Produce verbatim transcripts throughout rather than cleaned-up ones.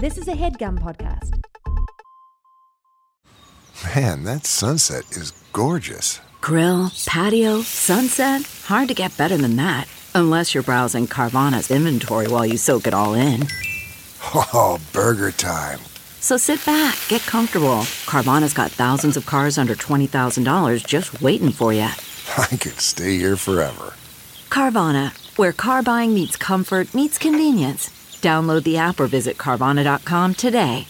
This is a HeadGum podcast. Man, that sunset is gorgeous. Grill, patio, sunset. Hard to get better than that. Unless you're browsing Carvana's inventory while you soak it all in. Oh, burger time. So sit back, get comfortable. Carvana's got thousands of cars under twenty thousand dollars just waiting for you. I could stay here forever. Carvana, where car buying meets comfort, meets convenience. Download the app or visit Carvana dot com today.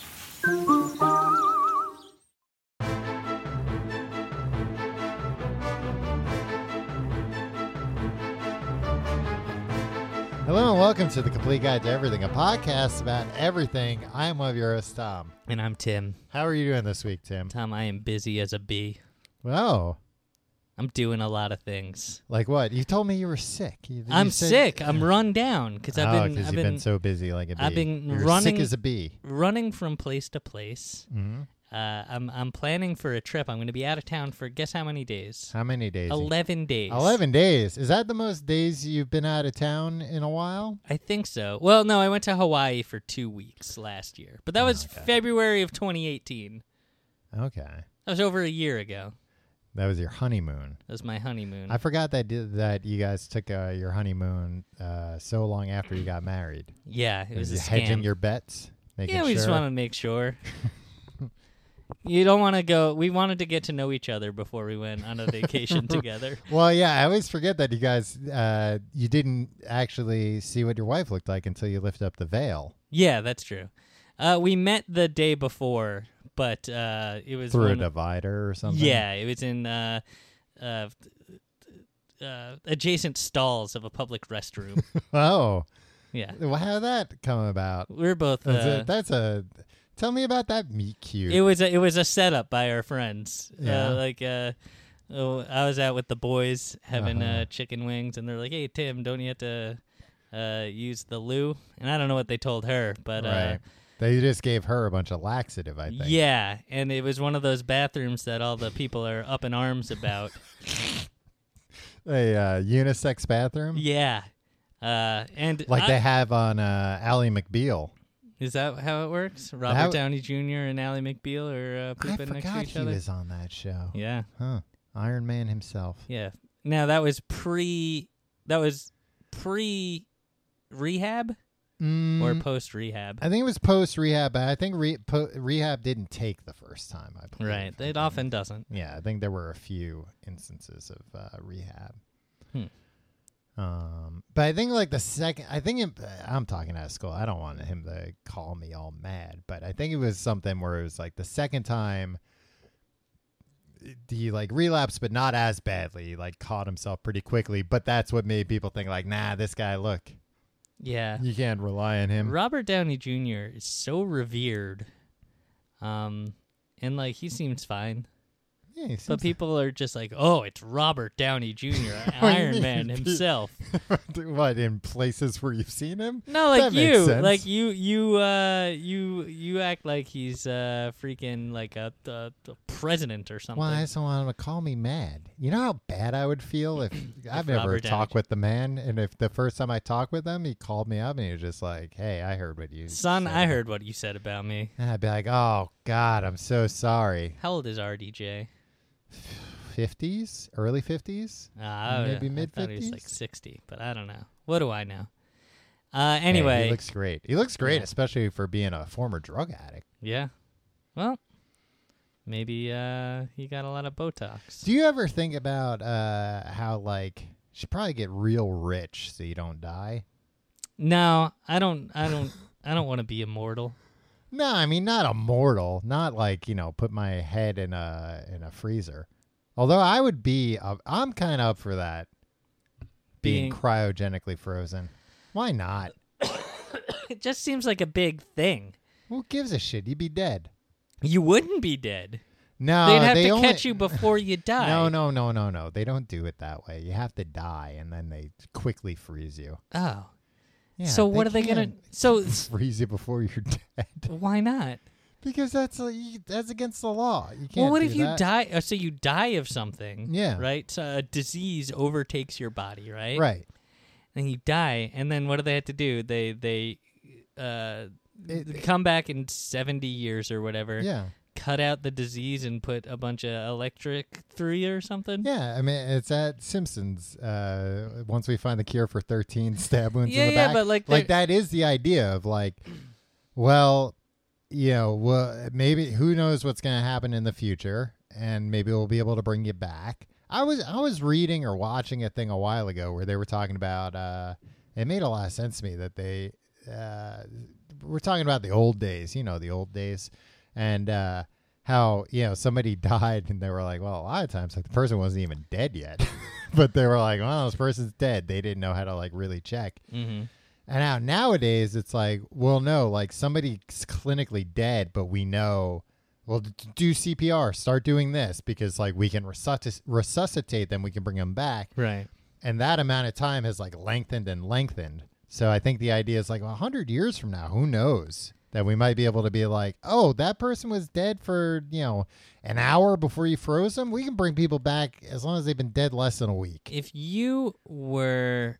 Hello and welcome to The Complete Guide to Everything, a podcast about everything. I am one of your hosts, Tom. And I'm Tim. How are you doing this week, Tim? Tom, I am busy as a bee. Oh. I'm doing a lot of things. Like what? You told me you were sick. You, you I'm said, sick. I'm run down because I've oh, been. because I've you've been, been so busy like a bee. I've been You're running sick as a bee. running from place to place. Mm-hmm. Uh, I'm I'm planning for a trip. I'm going to be out of town for guess how many days? How many days? Eleven days. Eleven days. Is that the most days you've been out of town in a while? I think so. Well, no, I went to Hawaii for two weeks last year, but that was Okay. February of twenty eighteen. Okay. That was over a year ago. That was your honeymoon. That was my honeymoon. I forgot that did, that you guys took uh, your honeymoon uh, so long after you got married. yeah, it was you a scam. hedging your bets? Making Yeah, we sure? just want to make sure. You don't want to go. We wanted to get to know each other before we went on a vacation together. Well, yeah, I always forget that you guys, uh, you didn't actually see what your wife looked like until you lift up the veil. Yeah, that's true. Uh, we met the day before, but uh, it was Through a one- divider or something? Yeah, it was in uh, uh, uh, adjacent stalls of a public restroom. Oh. Yeah, Well, how did that come about? we're both. That's, Uh, a, that's a, tell me about that meet cute. it was a, it was a setup by our friends. Yeah. Uh, like uh, oh, I was out with the boys having Uh-huh. uh, chicken wings, and they're like, "Hey Tim, don't you have to uh, use the loo?" And I don't know what they told her, but uh, right. They just gave her a bunch of laxative, I think. yeah, and it was one of those bathrooms that all the people are up in arms about. A uh, unisex bathroom? Yeah, uh, and Like I- they have on uh, Ally McBeal. is that how it works? Robert That- Downey Junior and Ally McBeal are uh, I pooping next to forgot each he other. was on that show. Yeah, Huh. Iron Man himself. yeah. Now that was pre. That was pre rehab Mm, or post rehab. I think it was post rehab, but I think re- po- rehab didn't take the first time. I believe. Right. I It think- often doesn't. Yeah, I think there were a few instances of uh, rehab. Hmm. Um, but I think like the second, I think it, I'm talking out of school. I don't want him to call me all mad, but I think it was something where it was like the second time he like relapsed, but not as badly. He like caught himself pretty quickly, but that's what made people think like, nah, this guy, look, Yeah. you can't rely on him. Robert Downey Junior is so revered. Um, and like he seems fine. Yeah, he But seems- people are just like, oh, it's Robert Downey Junior, What do you Iron mean? Man himself. What, in places where you've seen him? No, like That makes you, sense. like you, you, uh, you, you act like he's uh freaking like a, a, a president or something. Well, I just don't want him to call me mad. You know how bad I would feel if I've never Robert Downey talked Junior with the man, and if the first time I talked with him, he called me up and he was just like, "Hey, I heard what you Son, said." I heard what you said about me. And I'd be like, "Oh God, I'm so sorry." How old is R D J? Fifties, early fifties. Uh, I- Maybe I thought he was mid-fifties? like sixty, but I don't know. What do I know? Uh, anyway, he looks great. He looks great, Yeah. especially for being a former drug addict. yeah. Well, maybe uh, he got a lot of Botox. Do you ever think about uh, how like you should probably get real rich so you don't die? No, I don't. I don't. I don't want to be immortal. No, I mean not immortal, not like, you know, put my head in a in a freezer. Although I would be, uh, I'm kind of up for that, being, Being- cryogenically frozen. Why not? It just seems like a big thing. Who gives a shit? You'd be dead. You wouldn't be dead. No, They'd have they to only- catch you before you die. No, no, no, no, no. They don't do it that way. You have to die, and then they quickly freeze you. Oh. Yeah, so what are they gonna? can't So freeze you before you're dead? why not? Because that's like, that's against the law. You can't. Well, what do if you that. die? Uh, so you die of something. Yeah. Right. So a disease overtakes your body. Right. Right. And you die, and then what do they have to do? They they uh It- come back in seventy years or whatever. Yeah. Cut out the disease and put a bunch of electric through you or something. Yeah, I mean, it's at Simpsons. Uh, once we find the cure for thirteen stab wounds Yeah, in the yeah, back. but, like, like they're- that is the idea of like, well, you know, well, maybe who knows what's going to happen in the future, and maybe we'll be able to bring you back. I was I was reading or watching a thing a while ago where they were talking about. Uh, it made a lot of sense to me that they uh, were talking about the old days. You know, the old days, and uh, how you know somebody died, and they were like, well, a lot of times like the person wasn't even dead yet, but they were like, well, this person's dead. They didn't know how to like really check. Mm-hmm. And now nowadays it's like, well, no, like somebody's clinically dead, but we know, well, d- do C P R, start doing this because like we can resusc- resuscitate them, we can bring them back. Right. And that amount of time has like lengthened and lengthened. So I think the idea is like, well, a hundred years from now, who knows that we might be able to be like, oh, that person was dead for, you know, an hour before you froze them. We can bring people back as long as they've been dead less than a week. If you were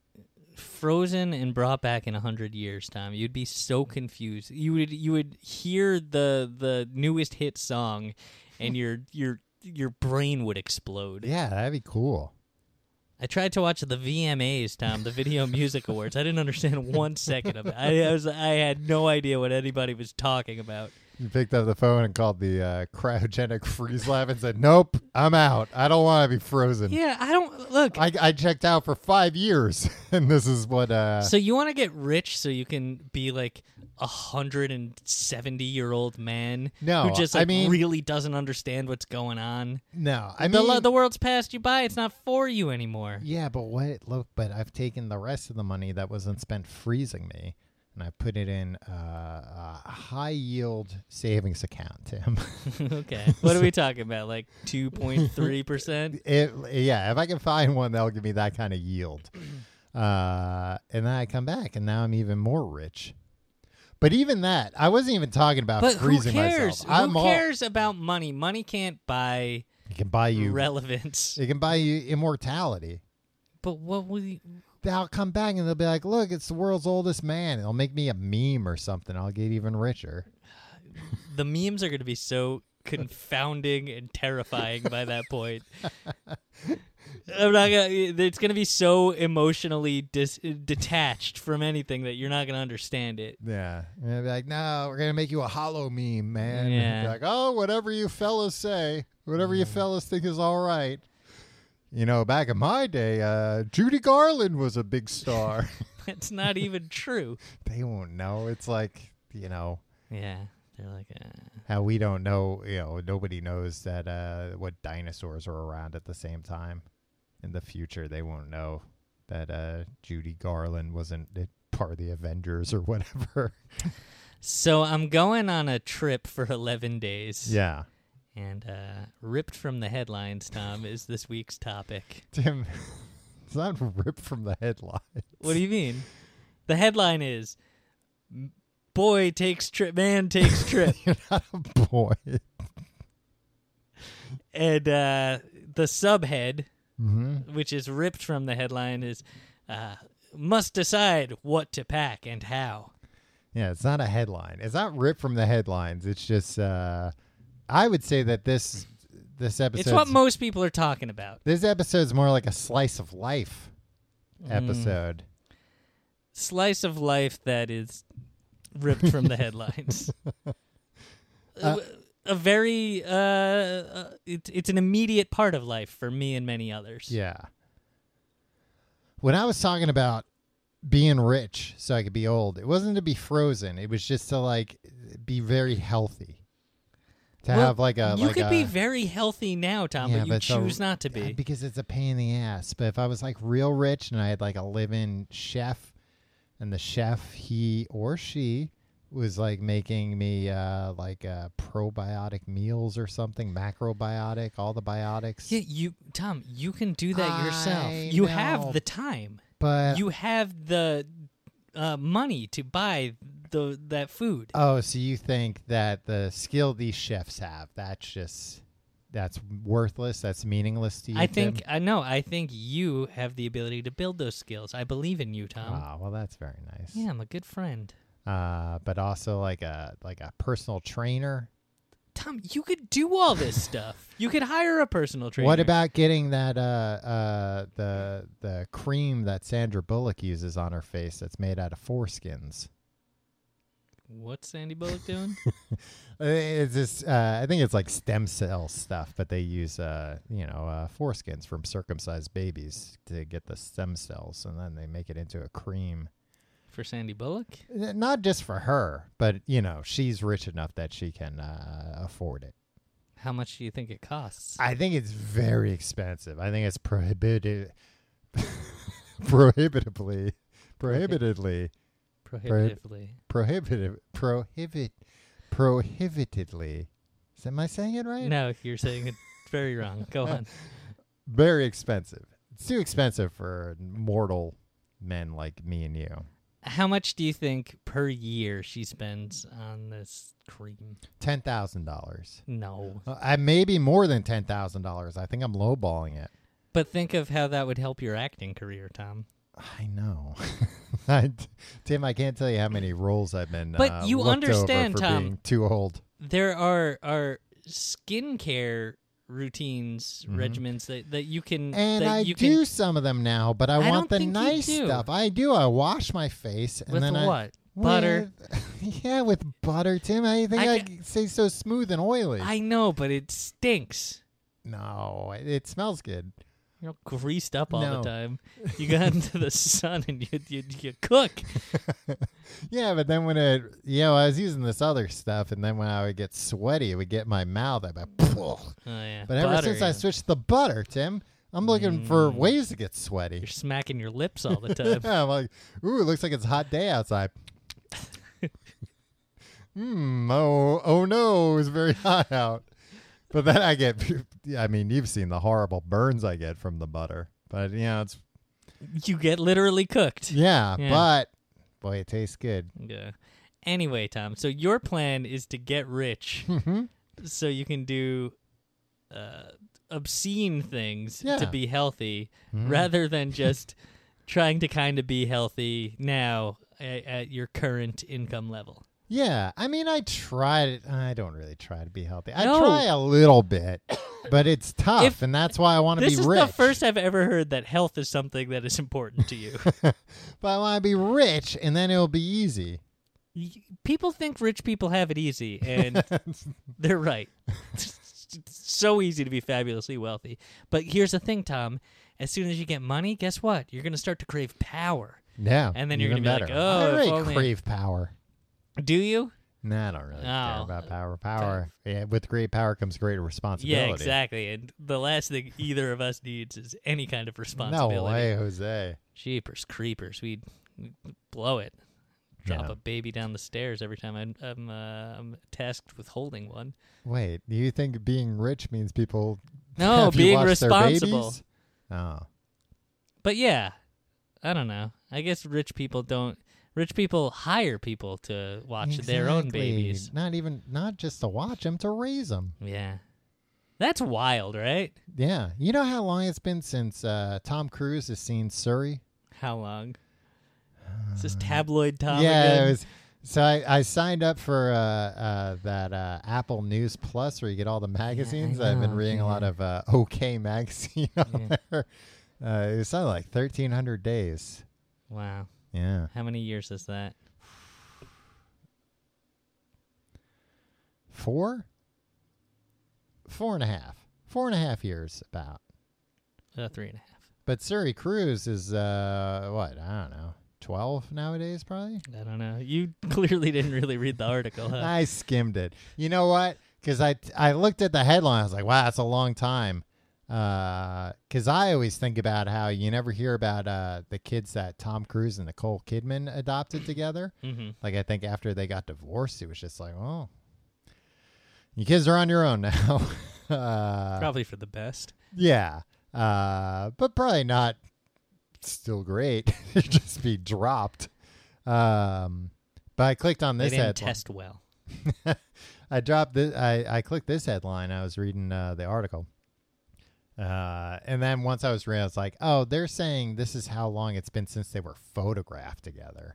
frozen and brought back in a hundred years, Tom, you'd be so confused. You would you would hear the the newest hit song, and your your your brain would explode. Yeah, that'd be cool. I tried to watch the V M As, Tom, the Video Music Awards. I didn't understand one second of it. I, I was I had no idea what anybody was talking about. You picked up the phone and called the uh, cryogenic freeze lab and said, nope, I'm out. I don't want to be frozen. Yeah, I don't look. I, I checked out for five years, and this is what... Uh, So you want to get rich so you can be like a hundred and seventy year old man No, who just I like mean- really doesn't understand what's going on. no, I the mean... lo- the world's passed you by. It's not for you anymore. yeah, but what... Look, but I've taken the rest of the money that wasn't spent freezing me, and I put it in uh, a high-yield savings account, Tim. Okay, what are we talking about? Like two point three percent? It, yeah, if I can find one, that'll give me that kind of yield. Uh, and then I come back, and now I'm even more rich. But even that, I wasn't even talking about But who freezing cares? myself. I'm Who all- cares about money? Money can't buy It can buy you. relevance. It can buy you immortality. But what will you? They'll come back and they'll be like, "Look, it's the world's oldest man." It'll make me a meme or something. I'll get even richer. The memes are going to be so confounding and terrifying by that point. I'm not gonna. It's going to be so emotionally dis- detached from anything that you're not going to understand it. Yeah, and they'll be like, "No, we're gonna make you a hollow meme, man." Yeah. And be like, "Oh, whatever you fellas say, whatever you fellas think is all right." You know, back in my day, uh, Judy Garland was a big star. It's not even true. They won't know. It's like, you know, Yeah, they're like, uh, how we don't know, you know, nobody knows that uh, what dinosaurs were around at the same time. In the future, they won't know that uh, Judy Garland wasn't part of the Avengers or whatever. so I'm going on a trip for eleven days. Yeah. And uh, ripped from the headlines, Tom, is this week's topic. Tim, it's not ripped from the headlines. What do you mean? The headline is, boy takes trip, man takes trip. You're not a boy. And uh, the subhead, Mm-hmm. which is ripped from the headline, is uh, must decide what to pack and how. Yeah, it's not a headline. It's not ripped from the headlines. It's just, uh, I would say that this this episode. It's what most people are talking about. This episode's more like a slice of life Mm. episode. Slice of life that is ripped from the headlines. Uh, a very, uh, uh, it, it's an immediate part of life for me and many others. Yeah. When I was talking about being rich so I could be old, it wasn't to be frozen. It was just to like be very healthy. To Well, have like a you like could a, be very healthy now, Tom, Yeah, but you but so- choose not to Yeah, be. because it's a pain in the ass. But if I was like real rich and I had like a live-in chef, and the chef, he or she, was like making me uh, like uh, probiotic meals or something, macrobiotic, all the biotics. Yeah, you, Tom, you can do that yourself. I You know. have the time. But You have the uh, money to buy the that food. oh, so you think that the skill these chefs have, that's just that's worthless, that's meaningless to you? I think Tim? I know. I think you have the ability to build those skills. I believe in you, Tom. Ah, well, that's very nice. Yeah, I'm a good friend. uh, but also like a like a personal trainer. Tom, you could do all this stuff. You could hire a personal trainer. What about getting that uh, uh, the the cream that Sandra Bullock uses on her face that's made out of foreskins? What's Sandy Bullock doing? It's just, uh, I think it's like stem cell stuff, but they use, uh, you know, uh, foreskins from circumcised babies to get the stem cells, and then they make it into a cream. For Sandy Bullock? N- Not just for her, but, you know, she's rich enough that she can uh, afford it. How much do you think it costs? I think it's very expensive. I think it's prohibited, prohibitively, prohibitively, Prohibitively. prohibitive, prohibit, prohibitively. Is- Am I saying it right? No, you're saying it very wrong. Go on. Very expensive. It's too expensive for mortal men like me and you. How much do you think per year she spends on this cream? Ten thousand dollars. No. Uh, I maybe more than ten thousand dollars. I think I'm lowballing it. But think of how that would help your acting career, Tom. I know, I, Tim. I can't tell you how many roles I've been. But uh, you looked understand, over for Tom. being too old. There are are skincare routines, Mhm. regimens that, that you can And that I you do can some of them now, but I, I want don't the think you nice do. stuff. I do. I wash my face and with then I what? Butter. With- yeah, with butter, Tim. I think I I, ca- say so smooth and oily. I know, but it stinks. no, it, it smells good. You're all greased up all No. the time. You got into the sun and you you, you cook. Yeah, but then when it, you know, I was using this other stuff, and then when I would get sweaty, it would get in my mouth. I'd be like, "Phew." Oh yeah. But ever Butter, since I yeah. switched to the butter, Tim, I'm looking for Mm. ways to get sweaty. You're smacking your lips all the time. Yeah, I'm like, ooh, it looks like it's a hot day outside. Hmm. Oh, oh no, it's very hot out. But then I get, I mean, you've seen the horrible burns I get from the butter. But, you know, it's, You get literally cooked. yeah, Yeah. but, boy, it tastes good. Yeah. Anyway, Tom, so your plan is to get rich Mm-hmm. so you can do uh, obscene things Yeah. to be healthy Mhm. rather than just trying to kind of be healthy now at, at your current income level. Yeah, I mean, I tried. I don't really try to be healthy. I No. try a little bit, but it's tough, If- and that's why I want to This be is rich. the first I've ever heard that health is something that is important to you. But I want to be rich, and then it'll be easy. Y- People think rich people have it easy, and they're right. It's so easy to be fabulously wealthy. But here's the thing, Tom. As soon as you get money, guess what? You're going to start to crave power. Yeah, And then you're even gonna be like, better. oh, I if already only- crave power. Do you? Nah, I don't really care Oh. about power. Power, yeah, with great power comes great responsibility. Yeah, exactly. And the last thing either of us needs is any kind of No responsibility. way, Jose. Jeepers creepers. We'd, we'd blow it. Drop Yeah. a baby down the stairs every time I'm, I'm, uh, I'm tasked with holding one. Wait, do you think being rich means people No, have you being watch their responsible. babies? Oh, But yeah, I don't know. I guess rich people don't. Rich people hire people to watch their own exactly. babies. Not even, not just to watch them, to raise them. Yeah, that's wild, right? Yeah, you know how long it's been since uh, Tom Cruise has seen Surrey? How long? Is this tabloid Tom yeah, again? it was. So I, I signed up for uh, uh, that uh, Apple News Plus where you get all the magazines. I've been know, reading a lot yeah. of uh, OK Magazine on Yeah. there. Uh, it was something like thirteen hundred days. Wow. Yeah. How many years is that? Four? Four and a half. Four and a half years about. Uh, three and a half. But Surrey Cruise is, uh, what? I don't know. twelve nowadays, probably? I don't know. You clearly didn't really read the article, huh? I skimmed it. You know what? Because I, I looked at the headline. I was like, wow, that's a long time. Because I always think about how you never hear about uh, the kids that Tom Cruise and Nicole Kidman adopted together. Mm-hmm. Like, I think after they got divorced, it was just like, oh, you kids are on your own now. uh, Probably for the best. yeah. Uh, but probably not still great. It'd just be dropped. Um, but I clicked on this they didn't headline. test well. I dropped this. I, I clicked this headline. I was reading uh, the article. Uh, and then once I was reading, I was like, oh, they're saying this is how long it's been since they were photographed together.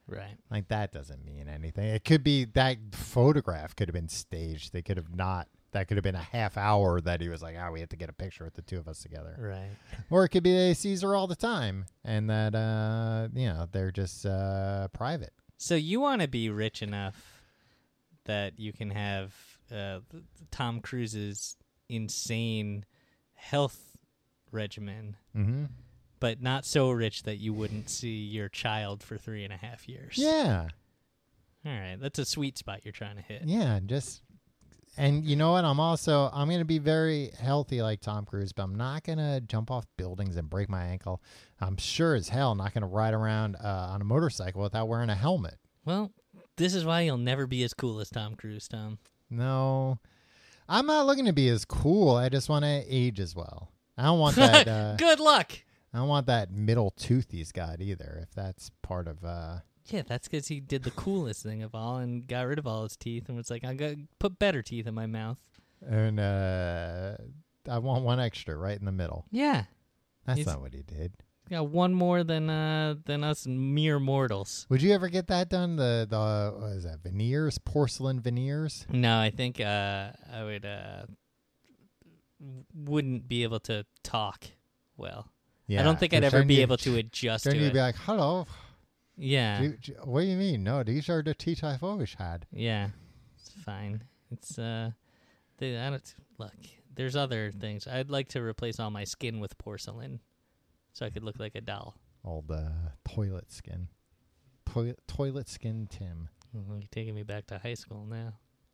Right. Like, that doesn't mean anything. It could be that photograph could have been staged. They could have not. That could have been a half hour that he was like, oh, we have to get a picture with the two of us together. Right. Or it could be they sees her all the time and that, uh, you know, they're just uh, private. So you want to be rich enough that you can have uh, Tom Cruise's insane health regimen, Mm-hmm. but not so rich that you wouldn't see your child for three and a half years. Yeah. All right. That's a sweet spot you're trying to hit. Yeah, just and you know what? I'm also I'm gonna be very healthy like Tom Cruise, but I'm not gonna jump off buildings and break my ankle. I'm sure as hell not gonna ride around uh, on a motorcycle without wearing a helmet. Well, this is why you'll never be as cool as Tom Cruise, Tom. No, I'm not looking to be as cool. I just want to age as well. I don't want that. Uh, Good luck. I don't want that middle tooth he's got either. If that's part of. Uh, Yeah, that's because he did the coolest thing of all and got rid of all his teeth and was like, I got put better teeth in my mouth. and uh, I want one extra right in the middle. Yeah, That's He's- not what he did. got one more than uh than us mere mortals. Would you ever get that done? The the what is that? Veneers, porcelain veneers. No, I think uh I would uh wouldn't be able to talk well. Yeah, I don't think I'd because ever then be you- able to adjust to Then you'd it. be like, "Hello, yeah, do- do- what do you mean? No, these are the teeth I've always had." yeah, it's fine. It's uh, they, I don't look. There's other things. I'd like to replace all my skin with porcelain, so I could look like a doll. Old uh, toilet skin, toilet toilet skin Tim. Well, you're taking me back to high school now.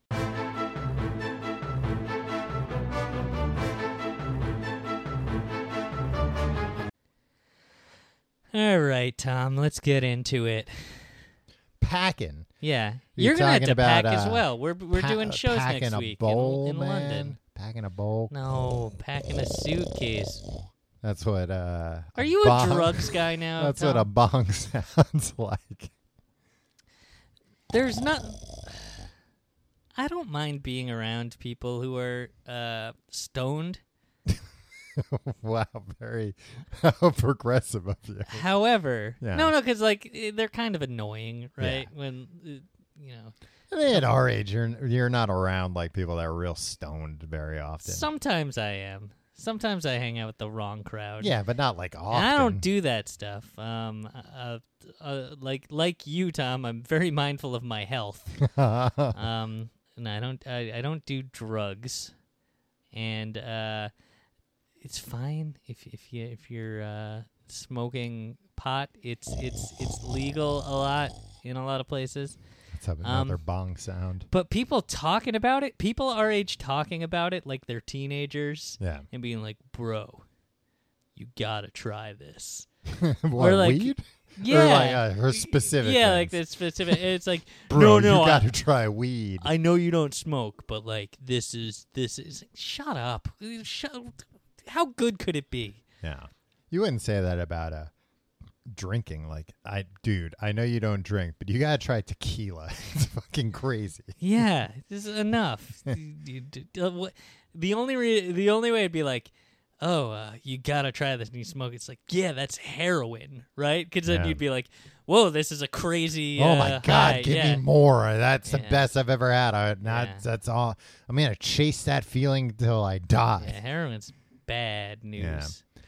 All right, Tom, let's get into it. Packing. Yeah, You're you're gonna have talking to pack about, as uh, well. We're we're Pa- doing shows packing next a week bowl, in, in man. London. Packing a bowl. No, packing a suitcase. That's what. Uh, Are you a bong- drugs guy now? That's Tom? what a bong sounds like. There's not. I don't mind being around people who are uh, stoned. Wow, very how progressive of you. However, Yeah. no, no, because like eh, they're kind of annoying, right? When uh, you know, I mean, at our age, you're you're not around like people that are real stoned very often. sometimes I am. Sometimes I hang out with the wrong crowd. Yeah, but not like And often. I don't do that stuff. Um, uh, uh, like like you, Tom, I'm very mindful of my health. um, and I don't I, I don't do drugs, and uh, it's fine if if you if you're uh, smoking pot. It's it's it's legal a lot in a lot of places. Let's have another Um, bong sound. But people talking about it, people our age talking about it like they're teenagers Yeah. and being like, "Bro, you gotta try this." What, like- weed? Yeah, Or like uh, her specific. yeah, like things. the specific. It's like, Bro, no, no, you I- got to try weed. I know you don't smoke, but like this is this is. Shut up. Shut. How good could it be? Yeah. You wouldn't say that about uh, drinking. Like, I, dude, I know you don't drink, but you got to try tequila. It's fucking crazy. Yeah, this is enough. You- you- uh, what- the only re- the only way it'd be like, oh, uh, you gotta try this and you smoke. It's like, yeah, that's heroin, right? Because then Yeah. you'd be like, whoa, this is a crazy. Oh uh, my God, high. give yeah. me more. That's the Yeah. best I've ever had. I, not, Yeah. That's all. I'm going to chase that feeling till I die. Yeah, heroin's bad news. Yeah.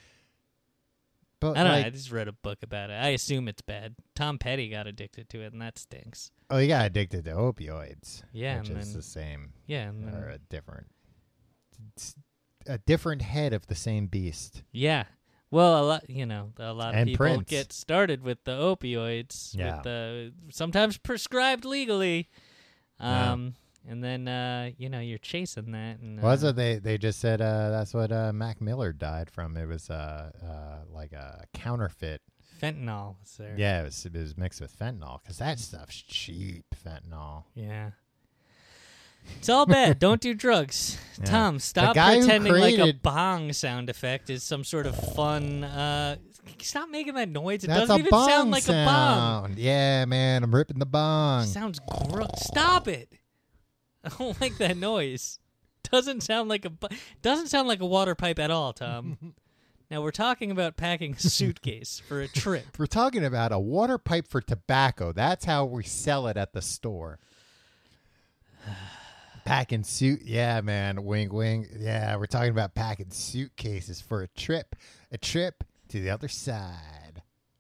But I don't like, know. I just read a book about it. I assume it's bad. Tom Petty got addicted to it, and that stinks. oh, you got addicted to opioids. Yeah, which and is then- the same Yeah, and then- or a different, it's a different head of the same beast. yeah. Well, a lot, you know, a lot of And people Prince. get started with the opioids, Yeah. with the sometimes prescribed legally, Yeah. um, and then uh, you know you're chasing that. And, uh, Was it? They they just said uh, that's what uh, Mac Miller died from. It was uh, uh, like a counterfeit. fentanyl? Was there? Yeah, it was, it was mixed with fentanyl because that stuff's cheap fentanyl. Yeah. It's all bad. Don't do drugs. Yeah. Tom, stop guy who pretending like a created- bong sound effect is some sort of fun. Uh, stop making that noise. It That's doesn't a even bong sound like a bong. sound. Yeah, man, I'm ripping the bong. Sounds gross. Stop it. I don't like that noise. Doesn't sound like a bu- doesn't sound like a water pipe at all, Tom. Now we're talking about packing a suitcase for a trip. We're talking about a water pipe for tobacco. That's how we sell it at the store. Packing suit, yeah, man. Wing, wing. Yeah, we're talking about packing suitcases for a trip, a trip to the other side.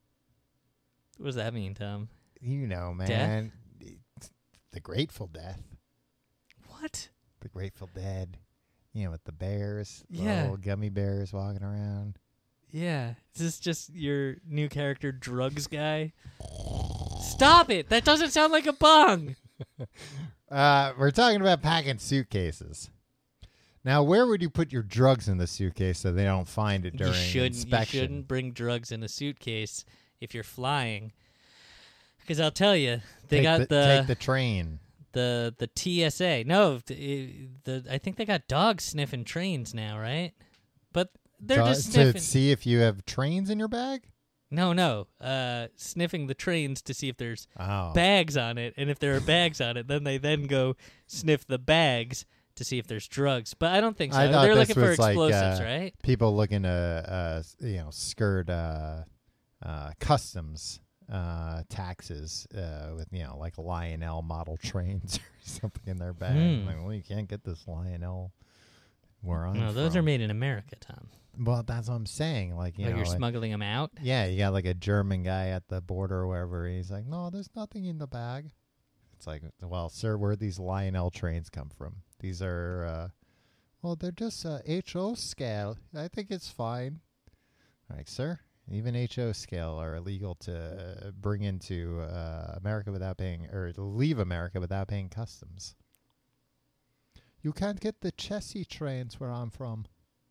What does that mean, Tom? You know, man. The Grateful Death. What? The Grateful Dead. You know, with the bears, Yeah. little gummy bears walking around. Yeah. Is this just your new character, Drugs Guy? Stop it! That doesn't sound like a bong! Uh, we're talking about packing suitcases. Now, where would you put your drugs in the suitcase so they don't find it during you shouldn't, inspection? You shouldn't bring drugs in a suitcase if you're flying. Because I'll tell you, they take got the, the, take the train. the the T S A. No, the, the I think they got dogs sniffing trains now, right? But they're Dro- just sniffing. to see if you have trains in your bag. No, no, uh, sniffing the trains to see if there's Oh, bags on it, and if there are bags on it, then they then go sniff the bags to see if there's drugs. But I don't think so. I thought They're this looking for was like, explosives, uh, right? people looking to uh, you know skirt uh, uh, customs uh, taxes uh, with you know like Lionel model trains or something in their bag. Hmm. Like, well, you can't get this Lionel where I'm No, those from. are made in America, Tom. Well, that's what I'm saying. Like you like know, you're like- smuggling them out. yeah, you got like a German guy at the border or wherever. He's like, no, there's nothing in the bag. It's like, well, sir, where these Lionel trains come from? These are, uh, well, they're just uh, H O scale. I think it's fine. All right, sir. Even H O scale are illegal to bring into uh, America without paying, or to leave America without paying customs. You can't get the Chessie trains where I'm from.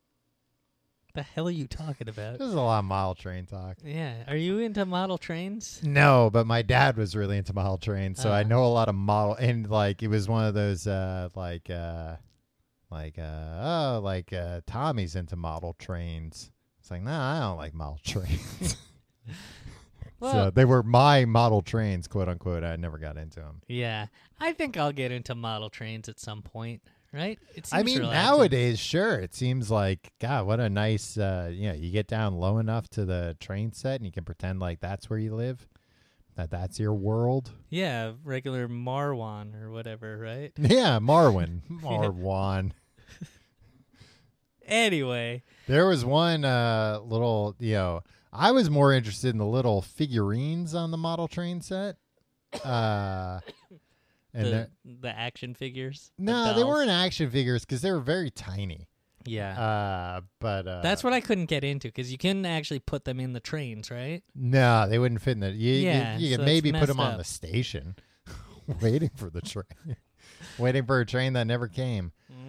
The hell are you talking about? There's a lot of model train talk. Yeah, are you into model trains? No, but my dad was really into model trains, so I Uh. know a lot of model. And like, it was one of those, uh, like, uh, like, uh, oh, like uh, Tommy's into model trains. It's like, nah, I don't like model trains. Well, so they were my model trains, quote unquote. I never got into them. yeah, I think I'll get into model trains at some point, right? It I seems mean, relaxing. nowadays, sure, it seems like, God, what a nice, uh, you know, you get down low enough to the train set and you can pretend like that's where you live, that that's your world. Yeah, regular Marwan or whatever, right? Yeah, Marwin. Marwan. Anyway, There was one uh, little, you know, I was more interested in the little figurines on the model train set. Uh, and the, they're- the action figures. the no, they dolls. weren't action figures because they were very tiny. Yeah. Uh, but uh, That's what I couldn't get into because you couldn't actually put them in the trains, right? no, they wouldn't fit in the. You, you- Yeah, you, so could it's maybe put messed them on up. the station, waiting for the train, waiting for a train that never came.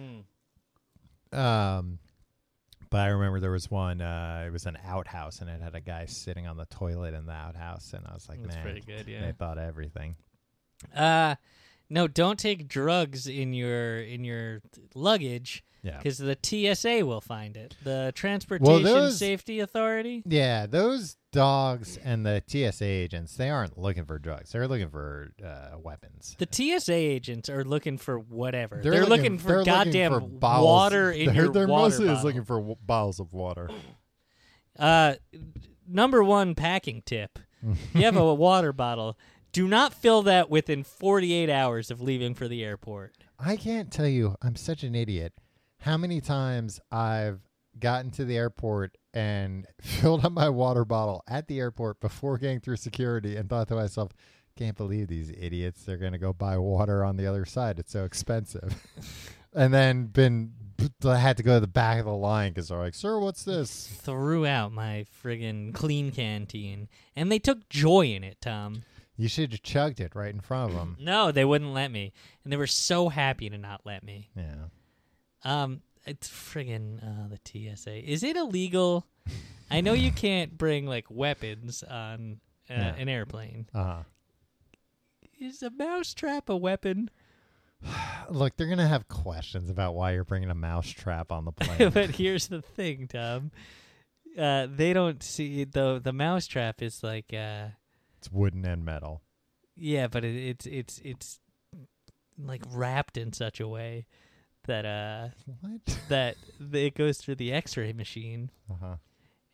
Um, but I remember there was one. Uh, it was an outhouse, and it had a guy sitting on the toilet in the outhouse, and I was like, That's man, pretty good, they yeah. thought of everything. Uh, no, don't take drugs in your in your luggage Yeah, because the T S A will find it. The Transportation those- Safety Authority. yeah. Those dogs and the T S A agents, they aren't looking for drugs. They're looking for uh, weapons. The T S A agents are looking for whatever. They're, They're, looking, for they're looking goddamn for bottles- water in they're, your they're water mostly bottle. is looking for w- bottles of water. Uh, number one packing tip: you have a water bottle. Do not fill that within forty-eight hours of leaving for the airport. I can't tell you, I'm such an idiot, how many times I've gotten to the airport and filled up my water bottle at the airport before getting through security and thought to myself, can't believe these idiots. They're going to go buy water on the other side. It's so expensive. And then been I had to go to the back of the line because they're like, sir, what's this? Threw out my friggin' clean canteen, and they took joy in it, Tom. You should have chugged it right in front of them. No, they wouldn't let me, and they were so happy to not let me. Yeah. Um, it's friggin' uh, the T S A. Is it illegal? I know you can't bring like weapons on uh, Yeah. an airplane. Uh-huh. Is a mousetrap a weapon? Look, they're going to have questions about why you're bringing a mouse trap on the plane. But here's the thing, Tom. Uh, they don't see the the mousetrap is like uh, It's wooden and metal. yeah, but it, it's it's it's like wrapped in such a way that uh What? that it goes through the X-ray machine, Uh-huh.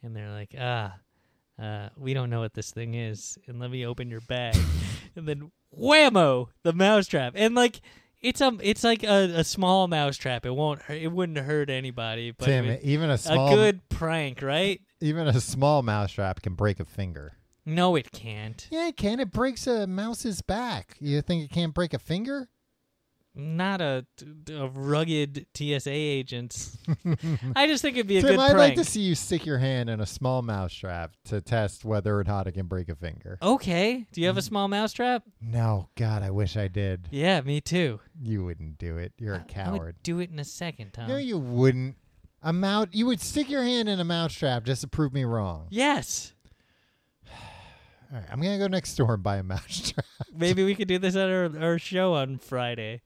and they're like, ah, uh, we don't know what this thing is, and let me open your bag, and then whammo, the mousetrap, and like it's a it's like a, a small mousetrap. It won't hurt, it wouldn't hurt anybody, but Tim, it would- even a small a good prank, right? even a small mousetrap can break a finger. No, it can't. Yeah, it can. It breaks a mouse's back. You think it can't break a finger? Not a, a rugged T S A agent. I just think it'd be a Tim, good I'd prank. like to see you stick your hand in a small mousetrap to test whether or not it can break a finger. Okay. Do you have a small mousetrap? No, God, I wish I did. Yeah, me too. You wouldn't do it. You're a I coward. would do it in a second, Tom. No, you wouldn't. A mouth. You would stick your hand in a mousetrap just to prove me wrong. Yes. All right, I'm gonna go next door and buy a mousetrap. Maybe we could do this at our, our show on Friday.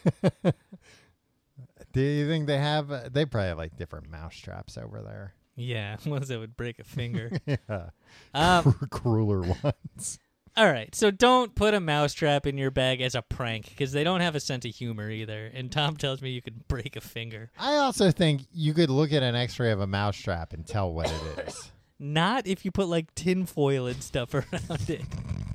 Do you think they have? Uh, they probably have like different mousetraps over there. Yeah, ones that would break a finger. Yeah, um, crueler ones. all right, so don't put a mousetrap in your bag as a prank because they don't have a sense of humor either. And Tom tells me you could break a finger. I also think you could look at an X-ray of a mousetrap and tell what it is. Not if you put like tin foil and stuff around it.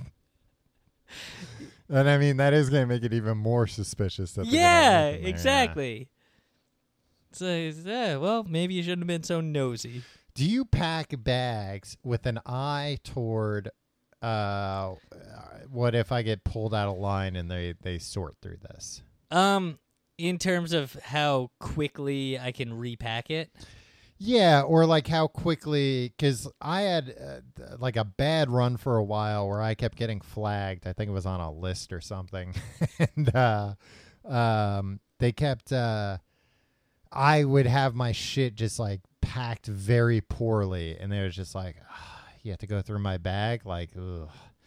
And I mean, that is going to make it even more suspicious. That they're gonna Yeah, look in there. exactly. So, yeah, well, maybe you shouldn't have been so nosy. Do you pack bags with an eye toward uh, what if I get pulled out of line and they, they sort through this? Um, in terms of how quickly I can repack it. Yeah, or like how quickly, because I had uh, like a bad run for a while where I kept getting flagged. I think it was on a list or something. and uh, um, they kept, uh, I would have my shit just like packed very poorly. And they was just like, oh, you have to go through my bag. Like, ugh.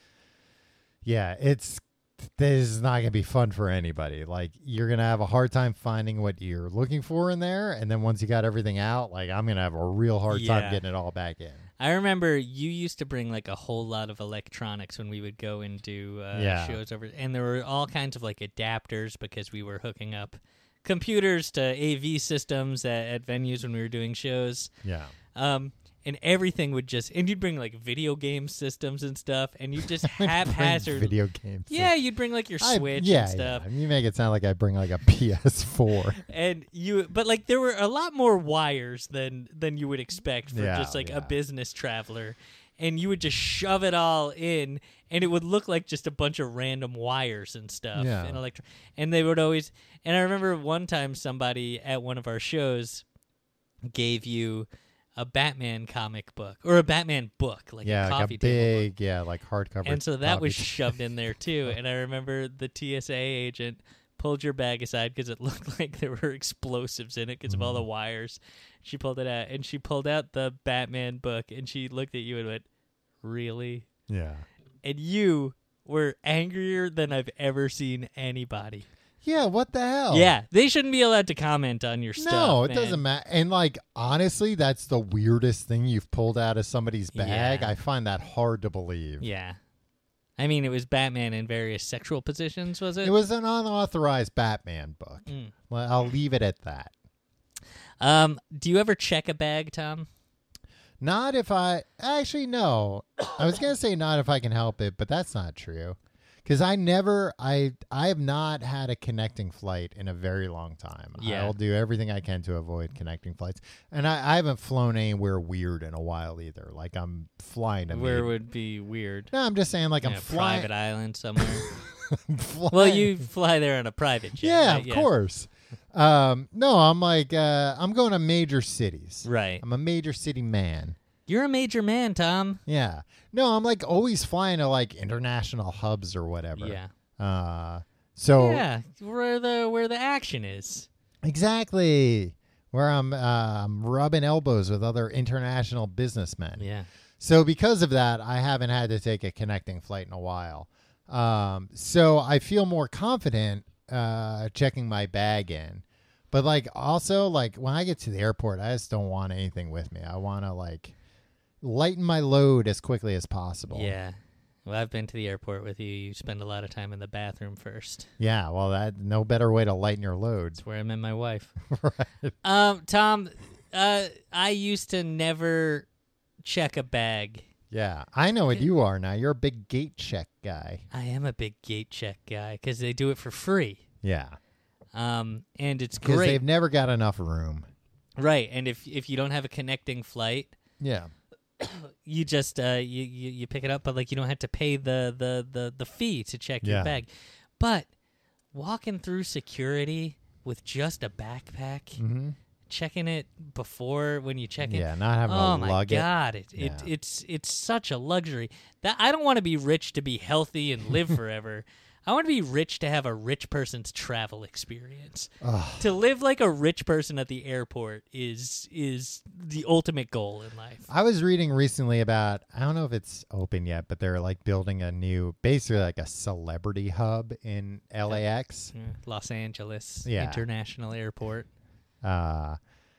Yeah, it's, this is not going to be fun for anybody. Like, you're going to have a hard time finding what you're looking for in there. And then once you got everything out, like, I'm going to have a real hard Yeah. time getting it all back in. I remember you used to bring like a whole lot of electronics when we would go and do uh, Yeah. shows over, and there were all kinds of like adapters because we were hooking up computers to A V systems at, at venues when we were doing shows. Yeah. Um, and everything would just, and you'd bring like video game systems and stuff, and you just haphazard. Video games. Yeah, you'd bring like your I- Switch yeah, and stuff. Yeah. You make it sound like I bring like a P S four. And you, but like there were a lot more wires than than you would expect for Yeah, just like yeah. a business traveler, and you would just shove it all in, and it would look like just a bunch of random wires and stuff. Yeah. And electro, and they would always. And I remember one time somebody at one of our shows gave you a Batman comic book or a Batman book, like Yeah, a like coffee a table book. big, yeah, like hardcover. And so that was copy. shoved in there too. And I remember the T S A agent pulled your bag aside because it looked like there were explosives in it because of all the Mm-hmm. wires. She pulled it out, and she pulled out the Batman book, and she looked at you and went, "Really?" Yeah. And you were angrier than I've ever seen anybody. Yeah, what the hell? Yeah, they shouldn't be allowed to comment on your stuff. No, it man. doesn't matter. And like, honestly, that's the weirdest thing you've pulled out of somebody's bag. Yeah. I find that hard to believe. Yeah. I mean, it was Batman in various sexual positions, was it? It was an unauthorized Batman book. Mm. Well, I'll leave it at that. Um, do you ever check a bag, Tom? Not if I actually no. I was gonna say not if I can help it, but that's not true. Because I never, I, I have not had a connecting flight in a very long time. Yeah. I'll do everything I can to avoid connecting flights, and I, I haven't flown anywhere weird in a while either. Like I'm flying to Where maybe- would be weird? No, I'm just saying, like In I'm a flying. private island somewhere. flying. Well, you fly there on a private jet. yeah, right? of course. Um, no, I'm like, uh, I'm going to major cities. Right. I'm a major city man. You're a major man, Tom. Yeah. No, I'm like always flying to like international hubs or whatever. Yeah. Uh, so Yeah, where the where the action is. exactly where I'm, uh, I'm rubbing elbows with other international businessmen. Yeah. So because of that, I haven't had to take a connecting flight in a while. Um, so I feel more confident uh, checking my bag in. But like also like when I get to the airport, I just don't want anything with me. I want to like lighten my load as quickly as possible. Yeah. Well, I've been to the airport with you. You spend a lot of time in the bathroom first. Yeah. Well, that no better way to lighten your load. That's where I met my wife. Right. Um, Tom, uh, I used to never check a bag. Yeah, I know what you are now. You're a big gate check guy. I am a big gate check guy because they do it for free. Yeah. Um, and it's Because great. they've never got enough room. Right, and if if you don't have a connecting flight, Yeah. you just uh you, you, you pick it up, but like you don't have to pay the the the, the fee to check Yeah. your bag. But walking through security with just a backpack, Mm-hmm. checking it before when you check in. Yeah, not having Oh to my lug it. god, it, it Yeah. it's it's such a luxury. That I don't want to be rich to be healthy and live forever. I want to be rich to have a rich person's travel experience. Ugh. To live like a rich person at the airport is is the ultimate goal in life. I was reading recently about, I don't know if it's open yet, but they're like building a new, basically like a celebrity hub in L A X. Yeah, Los Angeles Yeah. International Airport. Uh,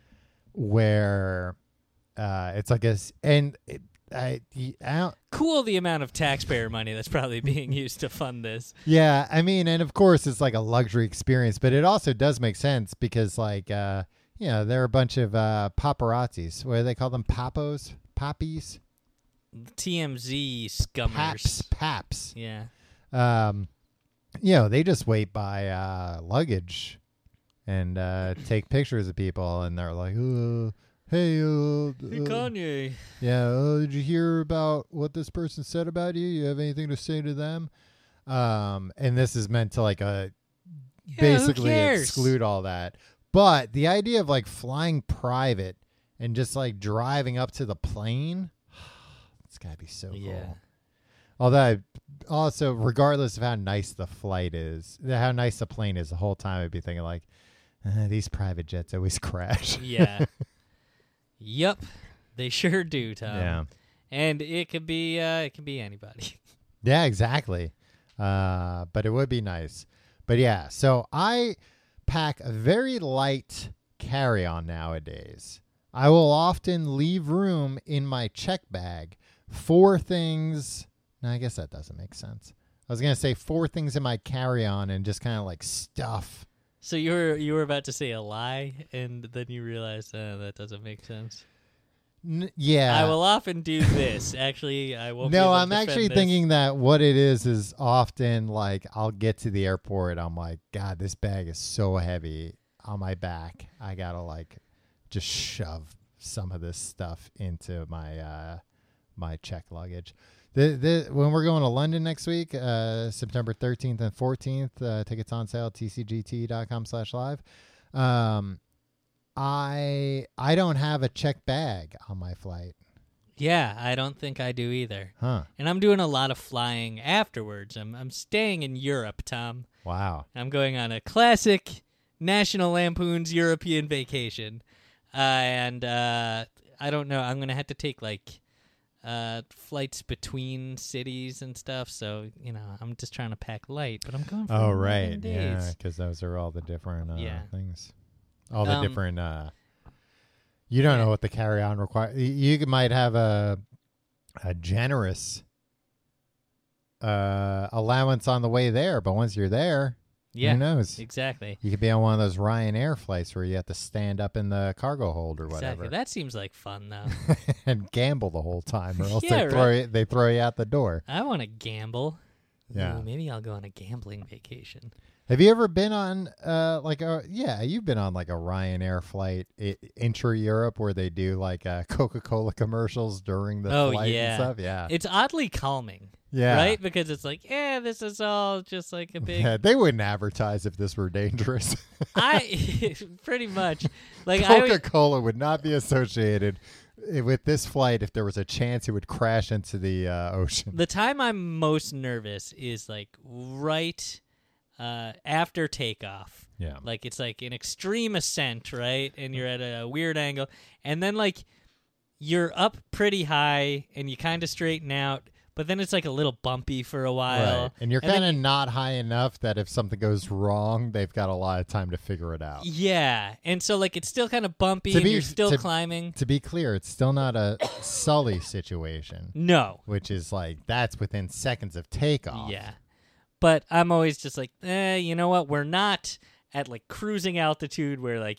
where uh, it's like a, s- and it, I, I don't, Cool the amount of taxpayer money that's probably being used to fund this. yeah, I mean, and of course it's like a luxury experience, but it also does make sense because like, uh, you know, there are a bunch of uh, paparazzis. What do they call them? Papos? Poppies? T M Z scummers. Paps? Paps. Yeah. Um, you know, they just wait by uh, luggage and uh, take pictures of people, and they're like, uh, hey, uh, Hey, uh, Kanye. yeah, uh, did you hear about what this person said about you? You have anything to say to them? Um, and this is meant to like uh, Yeah, who basically cares? exclude all that. But the idea of like flying private and just like driving up to the plane, it's gotta be so Yeah. cool. Although, I, also, regardless of how nice the flight is, how nice the plane is, the whole time I'd be thinking like, uh, these private jets always crash. Yeah. Yup. They sure do, Tom. Yeah. And it could be uh it could be anybody. Yeah, exactly. Uh, but it would be nice. But yeah, so I pack a very light carry-on nowadays. I will often leave room in my check bag for things. No, I guess that doesn't make sense. I was going to say four things in my carry-on and just kind of like stuff. So you were you were about to say a lie, and then you realized uh, that doesn't make sense. N- yeah. I will often do this. Actually, I won't. be No, able to I'm defend actually this. thinking that what it is is often like I'll get to the airport. I'm like, God, this bag is so heavy on my back. I gotta like just shove some of this stuff into my uh, my check luggage. The, the, when we're going to London next week, uh, September thirteenth and fourteenth, uh, tickets on sale, t c g t dot com slash live. Um, I I don't have a check bag on my flight. Yeah, I don't think I do either. Huh. And I'm doing a lot of flying afterwards. I'm I'm staying in Europe, Tom. Wow. I'm going on a classic National Lampoon's European vacation. Uh, and uh, I don't know. I'm going to have to take, like, uh, flights between cities and stuff. So, you know, I'm just trying to pack light. But I'm going for Oh, eleven right. days. Yeah, because those are all the different uh, Yeah. things. All the Um, different... Uh, you don't yeah. know what the carry-on requires. You might have a a generous uh, allowance on the way there, but once you're there, Yeah, who knows? exactly. You could be on one of those Ryanair flights where you have to stand up in the cargo hold or Exactly. whatever That seems like fun, though. and gamble the whole time, or else Yeah, they, throw right. you, they throw you out the door. I want to gamble. Yeah. Ooh, maybe I'll go on a gambling vacation. Have you ever been on uh like a yeah you've been on like a Ryanair flight I- intra Europe where they do like uh, Coca-Cola commercials during the Oh, flight yeah. and stuff? Yeah, It's oddly calming, yeah, right? Because it's like, yeah, this is all just like a big... Yeah, they wouldn't advertise if this were dangerous. I pretty much like I would, Coca-Cola would not be associated with this flight if there was a chance it would crash into the uh, ocean. the time I'm most nervous is like right uh, after takeoff. Yeah, Like it's like an extreme ascent, right? And you're at a weird angle, and then like you're up pretty high and you kind of straighten out, but then it's like a little bumpy for a while. right. And you're and then kind of not high enough that if something goes wrong, they've got a lot of time to figure it out. Yeah, and so like it's still kind of bumpy, To and be- you're still to- climbing. To be clear, it's still not a Sully situation. No, Which is like that's within seconds of takeoff. yeah, but I'm always just like, eh, you know what? We're not at like cruising altitude where like,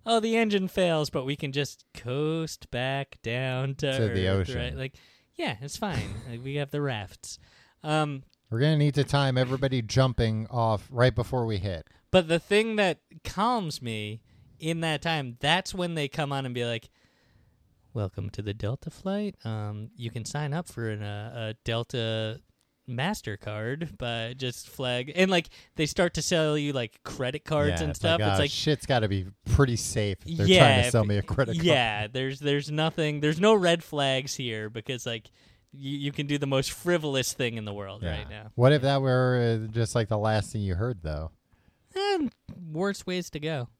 oh, the engine fails, but we can just coast back down to, To Earth, the ocean. Right? Like, yeah, it's fine. Like, we have the rafts. Um, We're going to need to time everybody jumping off right before we hit. but the thing that calms me in that time, that's when they come on and be like, welcome to the Delta flight. Um, you can sign up for an, uh, a Delta MasterCard, but just flag. And, like, they start to sell you, like, credit cards yeah, and it's stuff. Like, It's uh, like, shit's got to be pretty safe if they're yeah, trying to sell me a credit card. yeah, there's there's nothing, there's no red flags here because, like, you, you can do the most frivolous thing in the world Yeah. right now. What if that were uh, just like the last thing you heard, though? And worse ways to go.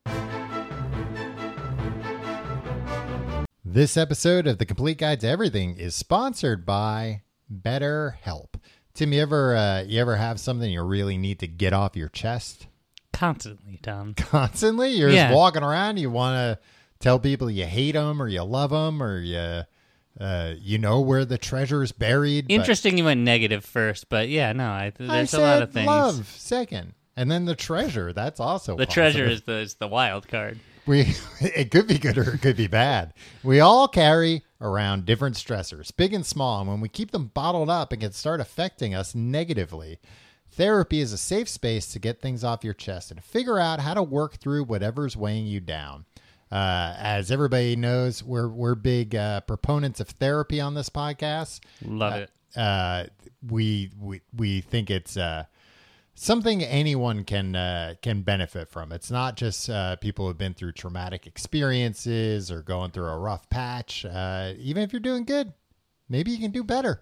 This episode of The Complete Guide to Everything is sponsored by BetterHelp. Tim, you ever uh, you ever have something you really need to get off your chest Constantly, Tom. constantly? You're Yeah. just walking around. You want to tell people you hate them or you love them or you uh, you know where the treasure is buried. but- Interesting you went negative first, but yeah, no, I, I there's said a lot of things. love second, and then the treasure. That's also The positive. treasure is the is the wild card. We it could be good or it could be bad. We all carry around different stressors, big and small, and when we keep them bottled up, it can start affecting us negatively. Therapy is a safe space to get things off your chest and figure out how to work through whatever's weighing you down. Uh, as everybody knows, we're we're big uh, proponents of therapy on this podcast. Love it. Uh, we we we think it's uh, something anyone can uh, can benefit from. It's not just uh, people who've been through traumatic experiences or going through a rough patch. Uh, even if you're doing good, maybe you can do better.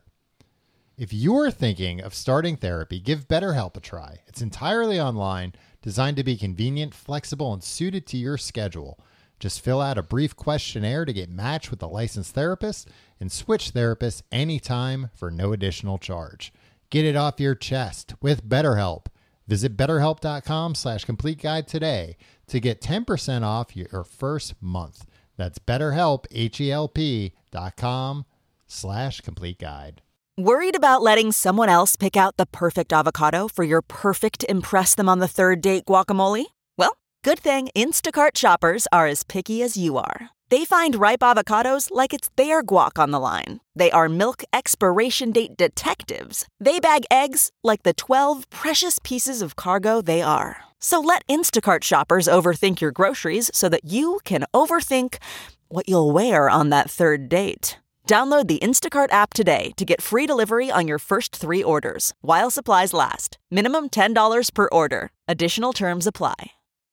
If you're thinking of starting therapy, give BetterHelp a try. It's entirely online, designed to be convenient, flexible, and suited to your schedule. Just fill out a brief questionnaire to get matched with a licensed therapist and switch therapists anytime for no additional charge. Get it off your chest with BetterHelp. Visit betterhelp.com slash complete guide today to get ten percent off your first month. That's betterhelp, H-E-L-P dot com slash complete guide. Worried about letting someone else pick out the perfect avocado for your perfect impress them on the third date guacamole? Well, good thing Instacart shoppers are as picky as you are. They find ripe avocados like it's their guac on the line. They are milk expiration date detectives. They bag eggs like the twelve precious pieces of cargo they are. So let Instacart shoppers overthink your groceries so that you can overthink what you'll wear on that third date. Download the Instacart app today to get free delivery on your first three orders, while supplies last. Minimum ten dollars per order. Additional terms apply.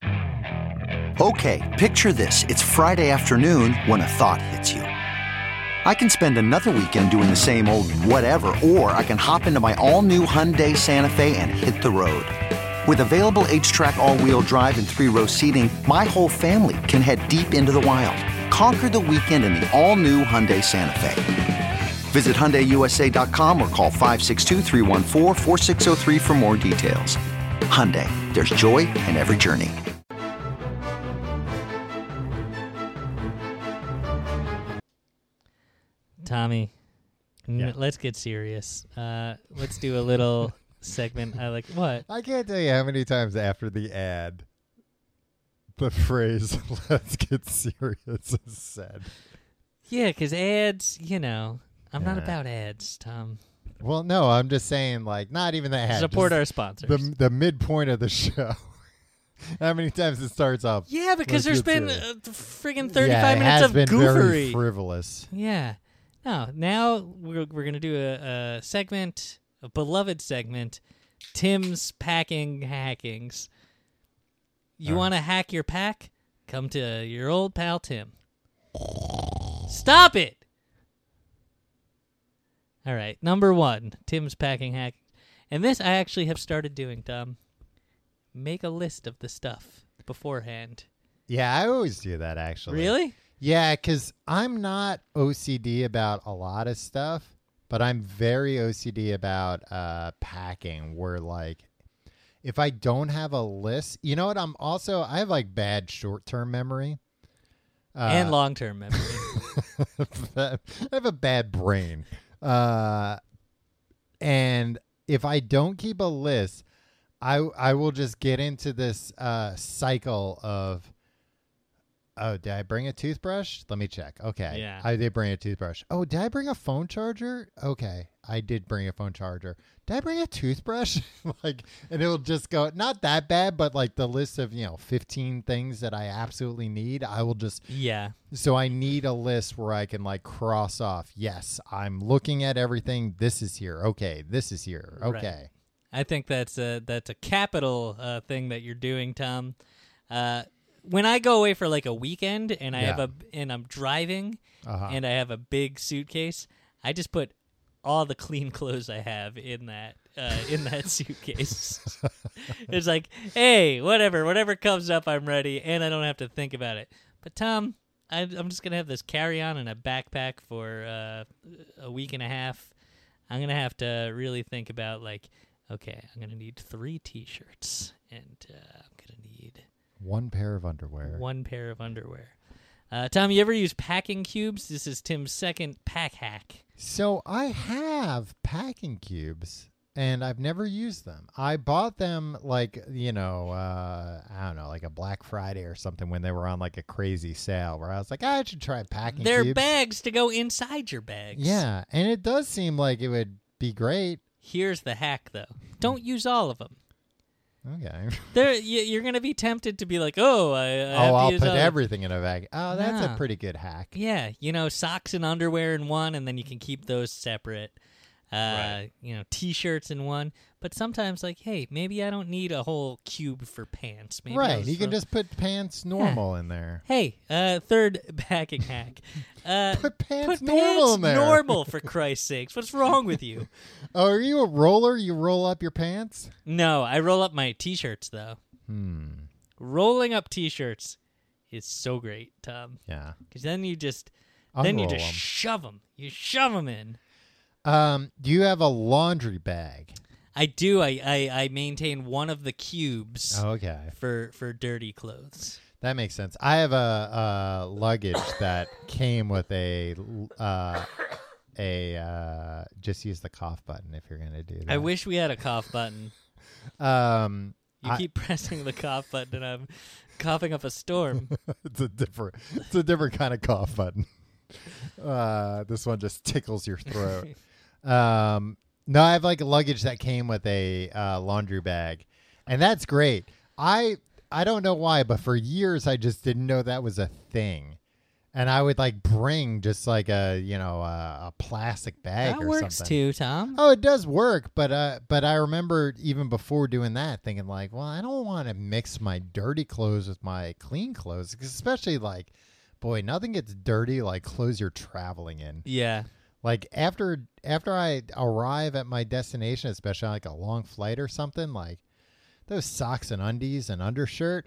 Okay, picture this. It's Friday afternoon when a thought hits you. I can spend another weekend doing the same old whatever, or I can hop into my all-new Hyundai Santa Fe and hit the road. With available H-Track all-wheel drive and three-row seating, my whole family can head deep into the wild. Conquer the weekend in the all-new Hyundai Santa Fe. Visit Hyundai U S A dot com or call five six two, three one four, four six zero three for more details. Hyundai, there's joy in every journey. Tommy, n- Yeah. let's get serious. Uh, let's do a little segment. I like what? I can't tell you how many times after the ad the phrase "let's get serious" is said. Yeah, because ads, you know, I'm not Yeah. about ads, Tom. Well, no, I'm just saying, like, not even the ad. Support just our sponsors. the the midpoint of the show. How many times it starts off? yeah, because let's there's get been serious. uh, friggin' Yeah, thirty-five it minutes has of been goofery. very frivolous. Yeah. No, now we're we're gonna do a, a segment, a beloved segment, Tim's packing hackings. You All right. want to hack your pack? Come to your old pal Tim. Stop it! All right, number one, Tim's packing hack, and this I actually have started doing. Tom, make a list of the stuff beforehand. Yeah, I always do that, actually. Really? Yeah, because I'm not O C D about a lot of stuff, but I'm very O C D about uh, packing, where, like, if I don't have a list, you know what? I'm also, I have, like, bad short-term memory. Uh, And long-term memory. I have a bad brain. Uh, and if I don't keep a list, I I will just get into this uh, cycle of Oh, did I bring a toothbrush? Let me check. Okay. Yeah. I did bring a toothbrush. Oh, did I bring a phone charger? Okay. I did bring a phone charger. Did I bring a toothbrush? Like, and it'll just go, not that bad, but like the list of, you know, fifteen things that I absolutely need, I will just, Yeah. so I need a list where I can like cross off. Yes, I'm looking at everything. This is here. Okay. This is here. Right. Okay. I think that's a that's a capital uh, thing that you're doing, Tom. Uh, when I go away for like a weekend and I Yeah. have a and I'm driving Uh-huh. and I have a big suitcase, I just put all the clean clothes I have in that uh, in that suitcase. It's like, hey, whatever, whatever comes up, I'm ready, and I don't have to think about it. But Tom, I, I'm just gonna have this carry-on and a backpack for uh, a week and a half. I'm gonna have to really think about like, okay, I'm gonna need three T-shirts, and uh, I'm gonna need One pair of underwear. one pair of underwear. Uh, Tom, you ever use packing cubes? This is Tim's second pack hack. So I have packing cubes and I've never used them. I bought them like, you know, uh, I don't know, like a Black Friday or something when they were on like a crazy sale where I was like, I should try packing They're cubes. bags to go inside your bags. Yeah. And it does seem like it would be great. Here's the hack, though. Don't use all of them. Okay. There, you, you're gonna be tempted to be like, "Oh, I, I have oh, to I'll use put all of-" everything in a bag. Oh, that's No. a pretty good hack. Yeah, you know, socks and underwear in one, and then you can keep those separate. Uh, Right. You know, T-shirts in one. But sometimes, like, hey, maybe I don't need a whole cube for pants. Maybe I'll Right. You can throw- just put pants normal in there. Hey, uh, third packing hack. Uh, Put pants put normal pants in there. normal, for Christ's sakes. What's wrong with you? Oh, are you a roller? You roll up your pants? No, I roll up my T-shirts, though. Hmm. Rolling up T-shirts is so great, Tom. Yeah. Because then you just, then you Unroll just 'em. shove them. You shove them in. Um, do you have a laundry bag? I do. I, I, I maintain one of the cubes Okay. for, for dirty clothes. That makes sense. I have a, a luggage that came with a uh, a uh, just use the cough button if you're gonna do that. I wish we had a cough button. Um, You I- keep pressing the cough button, and I'm coughing up a storm. it's a different it's a different kind of cough button. Uh, this one just tickles your throat. um, no, I have like a luggage that came with a uh, laundry bag, and that's great. I I don't know why, but for years I just didn't know that was a thing. And I would like bring just like a, you know, a, a plastic bag That or works something. too, Tom. Oh, it does work, but uh, but I remember even before doing that, thinking like, well, I don't want to mix my dirty clothes with my clean clothes, 'cause especially like, boy, nothing gets dirty like clothes you're traveling in. Yeah. Like after after I arrive at my destination, especially on like a long flight or something, like those socks and undies and undershirt.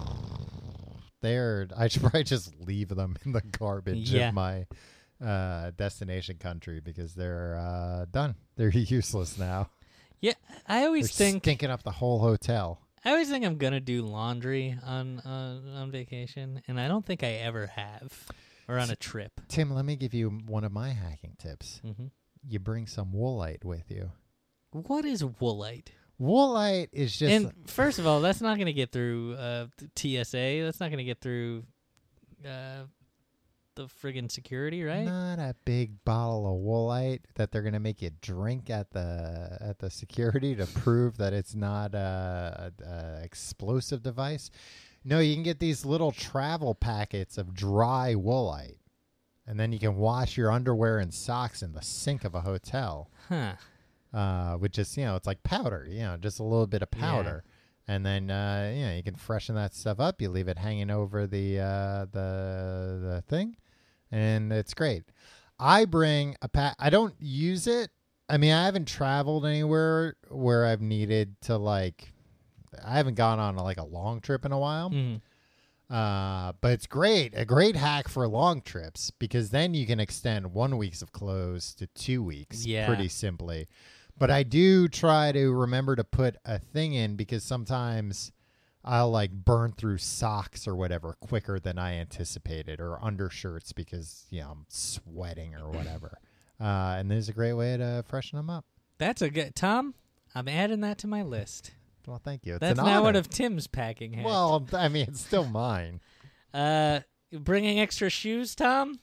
They're, I should probably just leave them in the garbage Yeah. of my uh, destination country because they're uh, done. They're useless now. Yeah, I They're always think stinking up the whole hotel. I always think I'm gonna do laundry on uh, on vacation, and I don't think I ever have, or on a trip. Tim, let me give you one of my hacking tips. hmm You bring some woolite with you. What is woolite? Woolite is just And first of all, that's not gonna get through uh, the T S A. That's not gonna get through uh, the friggin' security, right? not a big bottle of woolite that they're gonna make you drink at the at the security to prove that it's not a, a, a explosive device. No, you can get these little travel packets of dry woolite, and then you can wash your underwear and socks in the sink of a hotel. Huh. Uh, which is, you know, it's like powder, you know, just a little bit of Yeah. powder. And then, uh, you know, you can freshen that stuff up. You leave it hanging over the, uh, the, the thing, and it's great. I bring a pack. I don't use it. I mean, I haven't traveled anywhere where I've needed to like, I haven't gone on like a long trip in a while. Mhm. Uh, but it's great. A great hack for long trips because then you can extend one week's of clothes to two weeks Yeah. pretty simply. But I do try to remember to put a thing in because sometimes I'll like burn through socks or whatever quicker than I anticipated, or undershirts because, you know, I'm sweating or whatever. Uh, and there's a great way to freshen them up. That's a good Tom. I'm adding that to my list. Well, thank you. It's That's an now honor. one of Tim's packing hacks. Well, I mean, it's still mine. Uh, bringing extra shoes, Tom?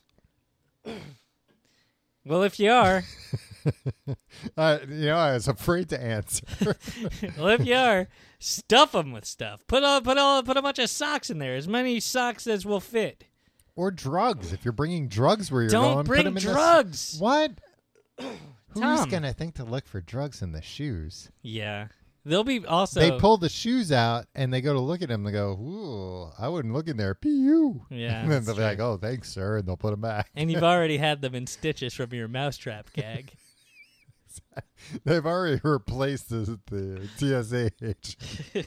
Well, if you are, Uh, you know, I was afraid to answer. well, if you are, stuff them with stuff. Put a, put a, put a bunch of socks in there, as many socks as will fit. Or drugs. If you're bringing drugs where you're Don't going, bring put 'em in drugs. The, what? Who's Tom. gonna think to look for drugs in the shoes? Yeah, they'll be also. They pull the shoes out and they go to look at them. They go, "Ooh, I wouldn't look in there." P U. Yeah, And then that's they'll be like, "Oh, thanks, sir," and they'll put them back. and you've already had them in stitches from your mousetrap gag. They've already replaced the, the T S H.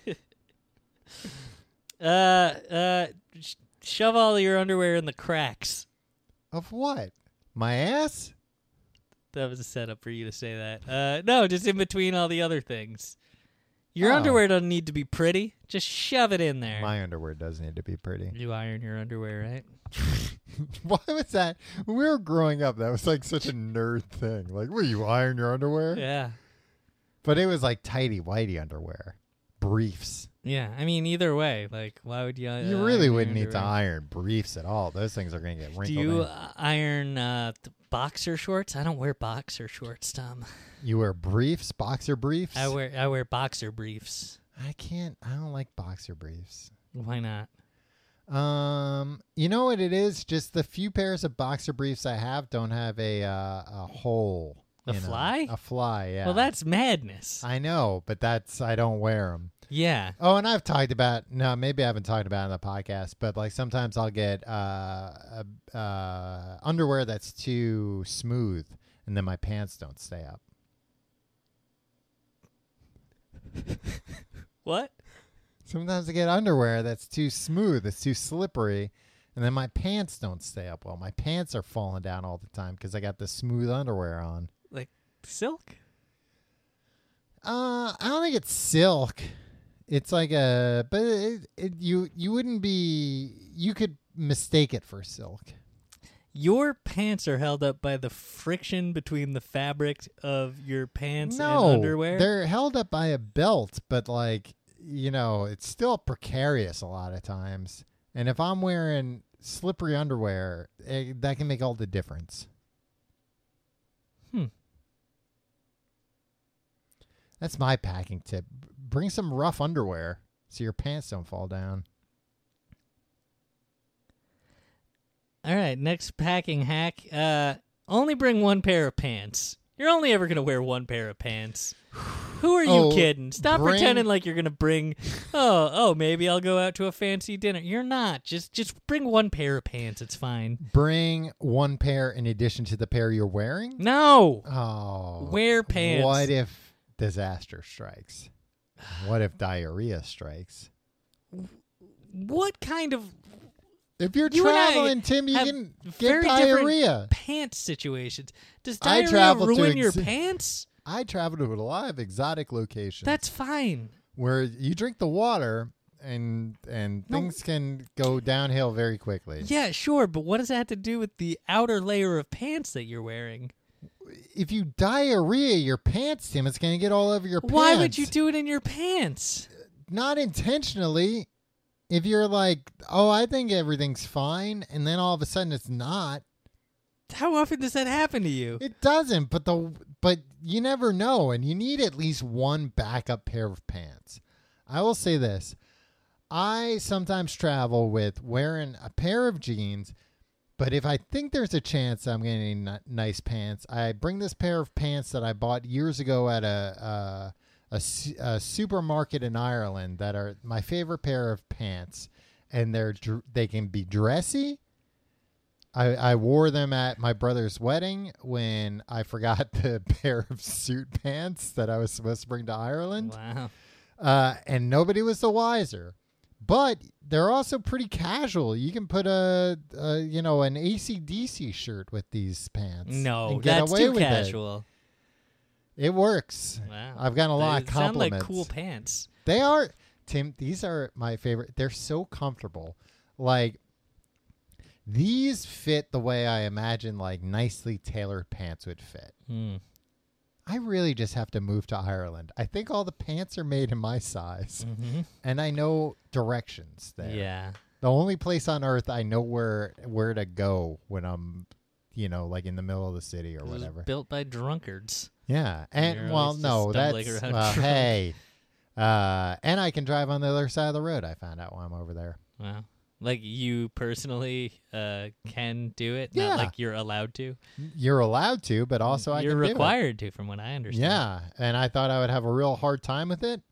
uh, uh, sh- shove all your underwear in the cracks. Of what? My ass? That was a setup for you to say that. Uh, no, just in between all the other things. Your Oh. underwear doesn't need to be pretty. Just shove it in there. My underwear does need to be pretty. You iron your underwear, right? Why was that? When we were growing up, that was like such a nerd thing. Like, will you iron your underwear? Yeah. But it was like tighty whitey underwear, briefs. Yeah. I mean, either way, like, why would you? Uh, You iron really your wouldn't need to underwear? iron briefs at all. Those things are going to get wrinkled. Do you in. uh, iron uh, th- boxer shorts? I don't wear boxer shorts, Tom. You wear briefs, boxer briefs? I wear I wear boxer briefs. I can't. I don't like boxer briefs. Why not? Um, you know what it is? Just the few pairs of boxer briefs I have don't have a uh, a hole. A in 'em. fly? A fly, yeah. Well, that's madness. I know, but that's I don't wear them. Yeah. Oh, and I've talked about no, maybe I haven't talked about it on the podcast, but like sometimes I'll get uh, uh, uh underwear that's too smooth, and then my pants don't stay up. What? Sometimes I get underwear that's too smooth, it's too slippery, and then my pants don't stay up well. My pants are falling down all the time because I got the smooth underwear on. Like silk? Uh, I don't think it's silk. It's like a, but it, it, you you wouldn't be, you could mistake it for silk. Your pants are held up by the friction between the fabric of your pants No, and underwear? they're held up by a belt, but like, you know, it's still precarious a lot of times. And if I'm wearing slippery underwear, eh, that can make all the difference. Hmm. That's my packing tip. Bring some rough underwear so your pants don't fall down. All right, next packing hack. Uh, only bring one pair of pants. You're only ever going to wear one pair of pants. Who are you Oh, kidding? Stop bring- pretending like you're going to bring, oh, oh, maybe I'll go out to a fancy dinner. You're not. Just just bring one pair of pants. It's fine. Bring one pair in addition to the pair you're wearing? No. Oh. Wear pants. What if disaster strikes? What if diarrhea strikes? What kind of If you're You and I traveling, Tim, you have can get very different diarrhea. pants situations? Does I diarrhea travel to ruin your ex- pants? I travel to a lot of exotic locations. That's fine. where you drink the water and and No. things can go downhill very quickly. Yeah, sure, but what does that have to do with the outer layer of pants that you're wearing? If you diarrhea your pants, Tim, it's going to get all over your pants. Why would you do it in your pants? Not intentionally. If you're like, oh, I think everything's fine, and then all of a sudden it's not. How often does that happen to you? It doesn't, but the but you never know, and you need at least one backup pair of pants. I will say this. I sometimes travel with wearing a pair of jeans, but if I think there's a chance I'm getting n- nice pants, I bring this pair of pants that I bought years ago at a, a, a, su- a supermarket in Ireland that are my favorite pair of pants, and they're dr- they can be dressy. I, I wore them at my brother's wedding when I forgot the pair of suit pants that I was supposed to bring to Ireland. Wow. Uh, and nobody was the wiser. But they're also pretty casual. You can put a, a you know, an A C D C shirt with these pants. No, and get that's away too with casual. It. It works. Wow. I've gotten a lot They of sound compliments. like cool pants. They are, Tim, these are my favorite. They're so comfortable. Like, these fit the way I imagine, like, nicely tailored pants would fit. Hmm. I really just have to move to Ireland. I think all the pants are made in my size, Mm-hmm. and I know directions there. Yeah. The only place on earth I know where where to go when I'm, you know, like in the middle of the city or It was whatever. built by drunkards. Yeah, and You're well, always just no, stumbling that's around well, drunk. hey, uh, and I can drive on the other side of the road. I found out while I'm over there. Wow. Like you personally uh, can do it, Yeah. not like you're allowed to. You're allowed to, but also I you're can do it. required to, from what I understand. Yeah, and I thought I would have a real hard time with it.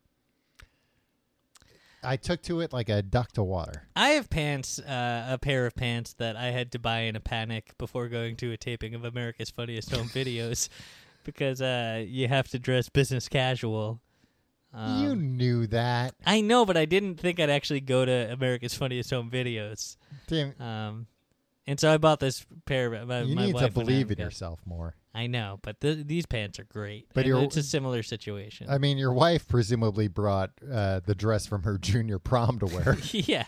I took to it like a duck to water. I have pants, uh, a pair of pants that I had to buy in a panic before going to a taping of America's Funniest Home Videos, because uh, you have to dress business casual. Um, you knew that. I know, but I didn't think I'd actually go to America's Funniest Home Videos. Damn, Um, and so I bought this pair. Of, my, you my need wife to and I believe in got- yourself more. I know, but th- these pants are great. But And you're- it's a similar situation. I mean, your wife presumably brought uh, the dress from her junior prom to wear. Yeah.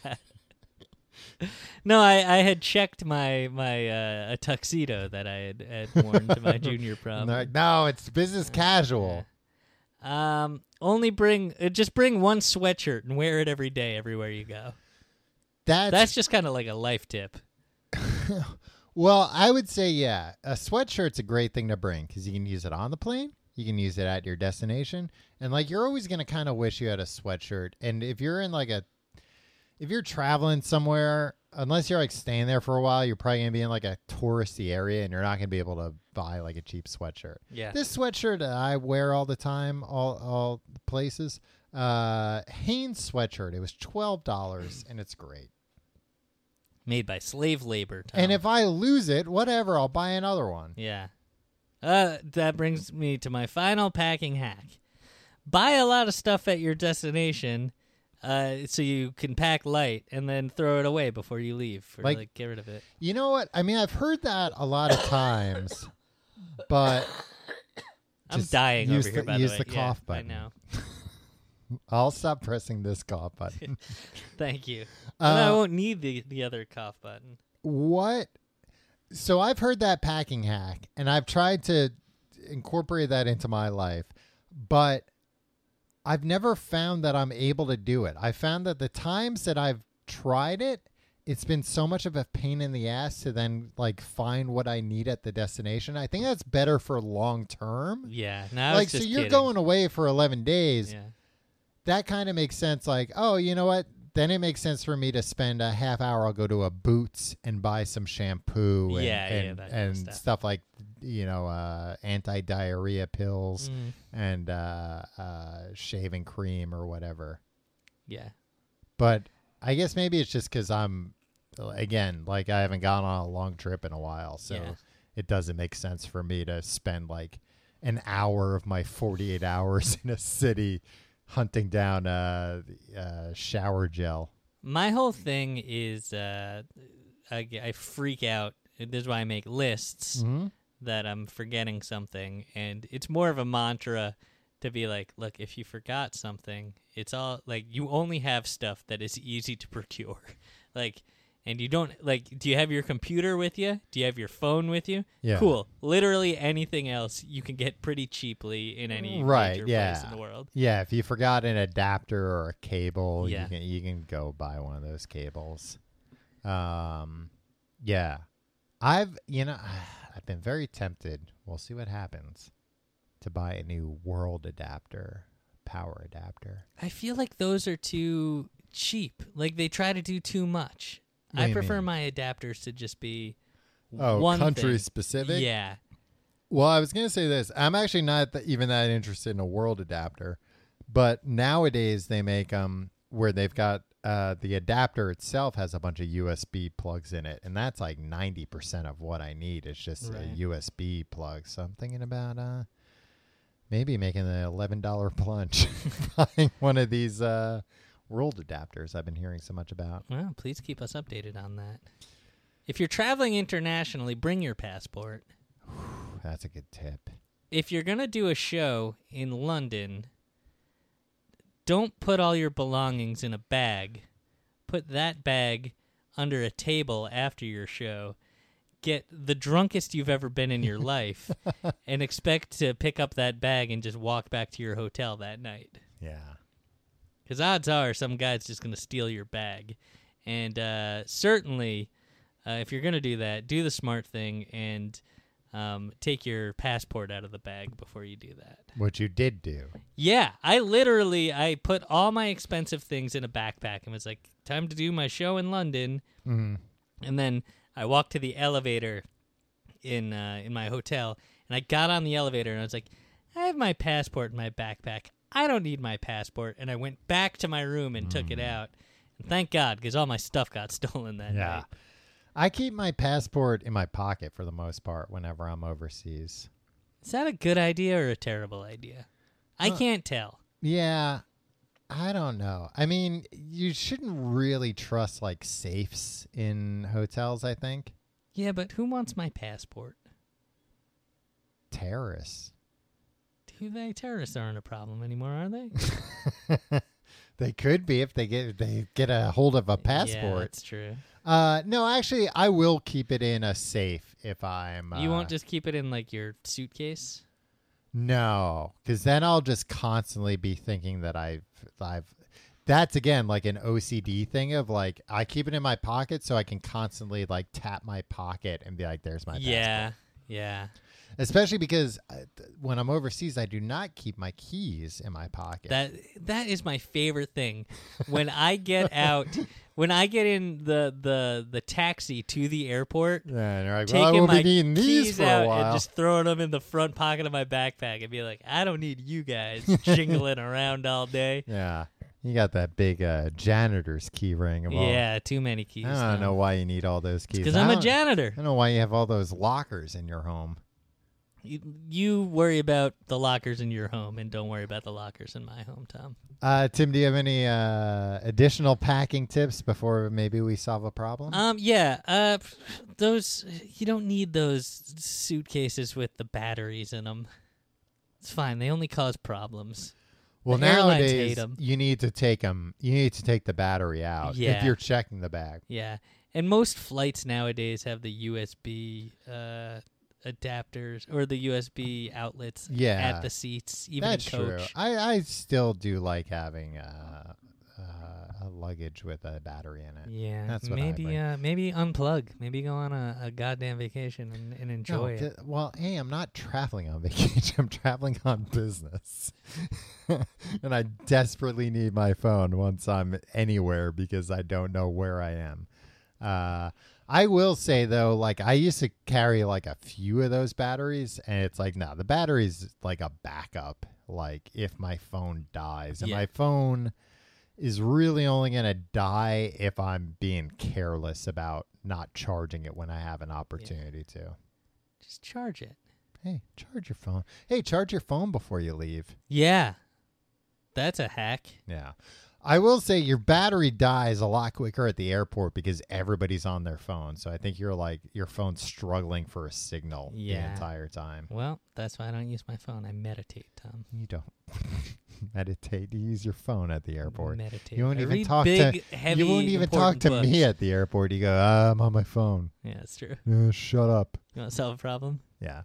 No, I, I had checked my my uh, a tuxedo that I had, had worn to my junior And prom. they're like, no, it's business casual. Um, only bring uh, just bring one sweatshirt and wear it every day, everywhere you go. That's, That's just kind of like a life tip. well, I would say, yeah, a sweatshirt's a great thing to bring because you can use it on the plane. You can use it at your destination. And like, you're always going to kind of wish you had a sweatshirt. And if you're in like a, if you're traveling somewhere, unless you're like staying there for a while, you're probably going to be in like a touristy area and you're not going to be able to buy like a cheap sweatshirt. Yeah. This sweatshirt that I wear all the time, all, all places, uh, Hanes sweatshirt, it was twelve dollars and it's great. Made by slave labor. Tom. And if I lose it, whatever, I'll buy another one. Yeah. Uh, that brings me to my final packing hack. Buy a lot of stuff at your destination uh, so you can pack light and then throw it away before you leave. Or, Like- like, get rid of it. You know what? I mean, I've heard that a lot of times, but I'm just dying use over here, the- by use the way. the cough yeah, button. I know. I'll stop pressing this cough button. Thank you. Uh, But I won't need the, the other cough button. What? So I've heard that packing hack, and I've tried to incorporate that into my life, but I've never found that I'm able to do it. I found that the times that I've tried it, it's been so much of a pain in the ass to then like find what I need at the destination. I think that's better for long term. Yeah. No, I Like, was so just you're kidding. going away for eleven days. Yeah. That kind of makes sense. Like, oh, you know what? Then it makes sense for me to spend a half hour. I'll go to a Boots and buy some shampoo and, Yeah, yeah, and, that kind of and stuff. stuff like, you know, uh, anti-diarrhea pills Mm, and uh, uh, shaving cream or whatever. yeah. But I guess maybe it's just because I'm, again, like I haven't gone on a long trip in a while. So Yeah. it doesn't make sense for me to spend like an hour of my forty-eight hours in a city hunting down uh, uh, shower gel. My whole thing is uh, I, I freak out. This is why I make lists Mm-hmm. that I'm forgetting something. And it's more of a mantra to be like, look, if you forgot something, it's all like you only have stuff that is easy to procure. Like, and you don't like, do you have your computer with you? Do you have your phone with you? Yeah. Cool. Literally anything else you can get pretty cheaply in any Right, major yeah. place in the world. Yeah, if you forgot an adapter or a cable, Yeah. you can you can go buy one of those cables. Um, yeah, I've you know I've been very tempted. We'll see what happens to buy a new world adapter, power adapter. I feel like those are too cheap. Like they try to do too much. What do I you prefer mean? my adapters to just be Oh, one country thing. specific? Yeah. Well, I was gonna say this. I'm actually not th- even that interested in a world adapter, but nowadays they make them where they've got uh, the adapter itself has a bunch of U S B plugs in it, and that's like ninety percent of what I need. It's just Right. a U S B plug. So I'm thinking about uh, maybe making the eleven dollar plunge, buying one of these uh, world adapters I've been hearing so much about. Well, please keep us updated on that. If you're traveling internationally, bring your passport. That's a good tip. If you're going to do a show in London, don't put all your belongings in a bag. Put that bag under a table after your show. Get the drunkest you've ever been in your life and expect to pick up that bag and just walk back to your hotel that night. Yeah. Because odds are some guy's just going to steal your bag. And uh, certainly, uh, if you're going to do that, do the smart thing and um, take your passport out of the bag before you do that. What you did do. Yeah, I literally, I put all my expensive things in a backpack and was like, time to do my show in London. Mm-hmm. And then I walked to the elevator in uh, in my hotel, and I got on the elevator, and I was like, I have my passport in my backpack. I don't need my passport. And I went back to my room and mm. took it out. And thank God, because all my stuff got stolen that yeah. night. I keep my passport in my pocket for the most part whenever I'm overseas. Is that a good idea or a terrible idea? I uh, can't tell. Yeah, I don't know. I mean, you shouldn't really trust like safes in hotels, I think. Yeah, but who wants my passport? Terrorists. Do they? Terrorists aren't a problem anymore, are they? They could be if they get if they get a hold of a passport. Yeah, that's true. Uh, no, actually, I will keep it in a safe if I'm. Uh, you won't just keep it in like your suitcase? No, because then I'll just constantly be thinking that I've I've. That's again like an O C D thing of like I keep it in my pocket so I can constantly like tap my pocket and be like, "There's my passport." Yeah, yeah. Especially because uh, th- when I'm overseas, I do not keep my keys in my pocket. That that is my favorite thing. When I get out, when I get in the the, the taxi to the airport, yeah, and you're like, taking well, I will my be needing these keys for a out while. and just throwing them in the front pocket of my backpack and be like, I don't need you guys jingling around all day. Yeah. You got that big uh, janitor's key ring. Of all. Yeah, too many keys. I don't now. know why you need all those keys. Because I I'm a don't- janitor. I don't know why you have all those lockers in your home. You, you worry about the lockers in your home and don't worry about the lockers in my home, Tom. Uh, Tim, do you have any uh, additional packing tips before maybe we solve a problem? Um, yeah, uh, those, you don't need those suitcases with the batteries in them. It's fine. They only cause problems. well, the airlines nowadays hate 'em. you need to take them. You need to take the battery out Yeah. if you're checking the bag. Yeah, and most flights nowadays have the U S B uh, adapters or the U S B outlets Yeah. at the seats, even That's in coach. true. I, I still do like having uh, uh, a luggage with a battery in it. Yeah, That's what I maybe like. uh, maybe unplug. Maybe go on a, a goddamn vacation and, and enjoy No, it. th- well, hey, I'm not traveling on vacation. I'm traveling on business. And I desperately need my phone once I'm anywhere because I don't know where I am. Uh, I will say, though, like I used to carry like a few of those batteries, and it's like, no, the battery's like a backup. Like if my phone dies, and Yeah. my phone is really only going to die if I'm being careless about not charging it when I have an opportunity to. Just charge it. Hey, charge your phone. Hey, charge your phone before you leave. Yeah, that's a hack. Yeah. I will say your battery dies a lot quicker at the airport because everybody's on their phone. So I think you're like, your phone's struggling for a signal the Yeah. entire time. Well, that's why I don't use my phone. I meditate, Tom. You don't meditate. You use your phone at the airport. Meditate. You won't I even read talk big, to heavy, You won't even talk important to books. me at the airport. You go, ah, I'm on my phone. Yeah, that's true. Uh, shut up. You want to solve a problem? Yeah.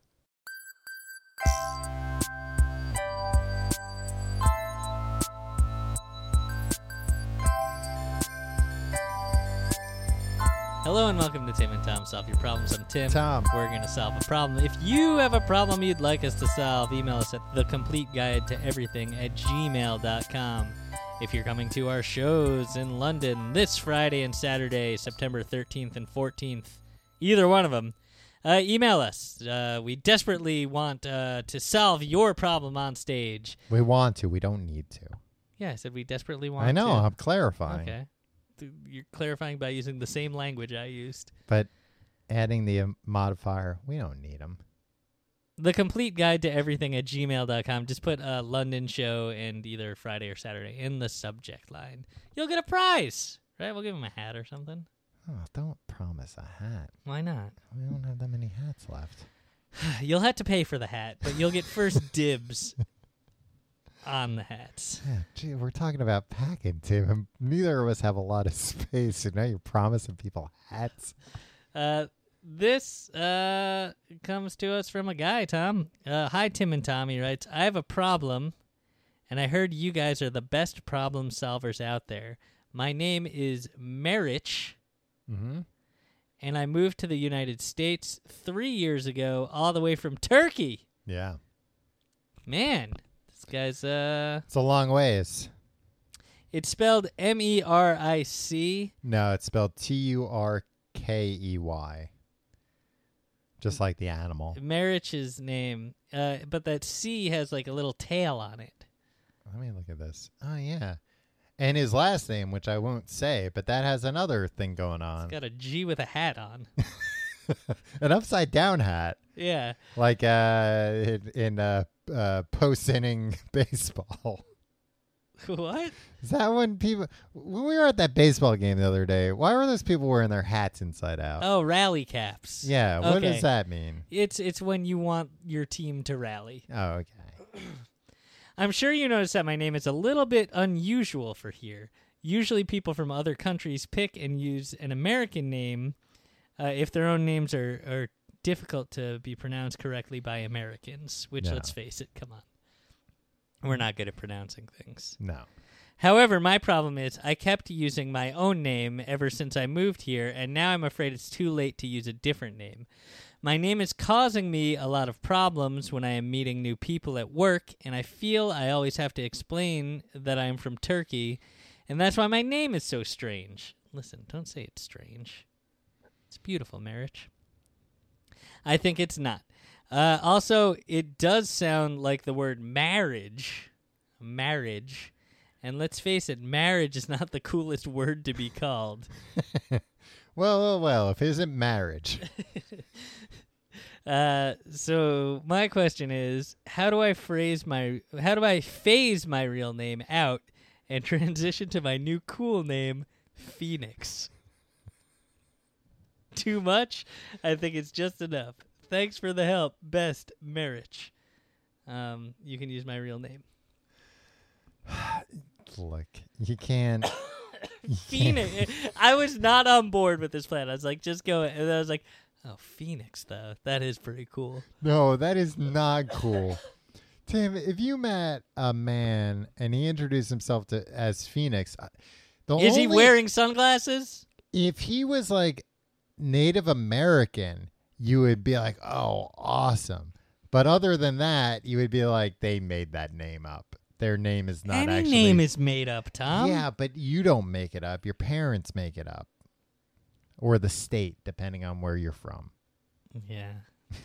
Hello and welcome to Tim and Tom Solve Your Problems. I'm Tim. Tom. We're going to solve a problem. If you have a problem you'd like us to solve, email us at the complete guide to everything at gmail dot com. If you're coming to our shows in London this Friday and Saturday, September thirteenth and fourteenth, either one of them, uh, email us. Uh, we desperately want uh, to solve your problem on stage. We want to. We don't need to. Yeah, I said we desperately want to. I know. I'm clarifying. Okay. Th- You're clarifying by using the same language I used. But adding the um, modifier, we don't need them. The complete guide to everything at gmail dot com. Just put a London show and either Friday or Saturday in the subject line. You'll get a prize, right? We'll give him a hat or something. Oh, don't promise a hat. Why not? We don't have that many hats left. You'll have to pay for the hat, but you'll get first dibs on the hats. Yeah, gee, we're talking about packing, Tim. and Neither of us have a lot of space, so now you're promising people hats. Uh, this uh comes to us from a guy, Tom. Uh, hi, Tim and Tommy writes, I have a problem, and I heard you guys are the best problem solvers out there. My name is Marich, Mm-hmm. and I moved to the United States three years ago, all the way from Turkey. Yeah. Man, this guy's, uh... It's a long ways. It's spelled M E R I C. No, it's spelled T U R K E Y. Just like the animal. Marich's name, uh, but that C has like a little tail on it. Let me look at this. Oh, yeah. And his last name, which I won't say, but that has another thing going on. It's got a G with a hat on. An upside down hat. Yeah. Like uh, in, in uh, uh, post-inning baseball. What? Is that when people... When we were at that baseball game the other day, why were those people wearing their hats inside out? Oh, rally caps. Yeah, what Okay. does that mean? It's it's when you want your team to rally. Oh, okay. I'm sure you noticed that my name is a little bit unusual for here. Usually people from other countries pick and use an American name uh, if their own names are, are difficult to be pronounced correctly by Americans, which, No. let's face it, come on. We're not good at pronouncing things. No. However, my problem is I kept using my own name ever since I moved here, and now I'm afraid it's too late to use a different name. My name is causing me a lot of problems when I am meeting new people at work, and I feel I always have to explain that I am from Turkey, and that's why my name is so strange. Listen, don't say it's strange. It's beautiful, Marich. I think it's not. Uh, also, it does sound like the word marriage. Marriage. And let's face it, marriage is not the coolest word to be called. Well, well, well, if it isn't marriage. Uh, so my question is, how do I phrase my, how do I phase my real name out and transition to my new cool name, Phoenix? Too much? I think it's just enough. Thanks for the help. Best, Marich. Um, you can use my real name. Look, you can't... you can't- Phoenix. I was not on board with this plan. I was like, just go. And then I was like, oh, Phoenix, though. That is pretty cool. No, that is not cool. Tim, if you met a man and he introduced himself to as Phoenix, uh, the Is he only- wearing sunglasses? If he was like Native American, you would be like, oh, awesome. But other than that, you would be like, they made that name up. Their name is not Any actually. name is made up, Tom. Yeah, but you don't make it up. Your parents make it up. Or the state, depending on where you're from. Yeah.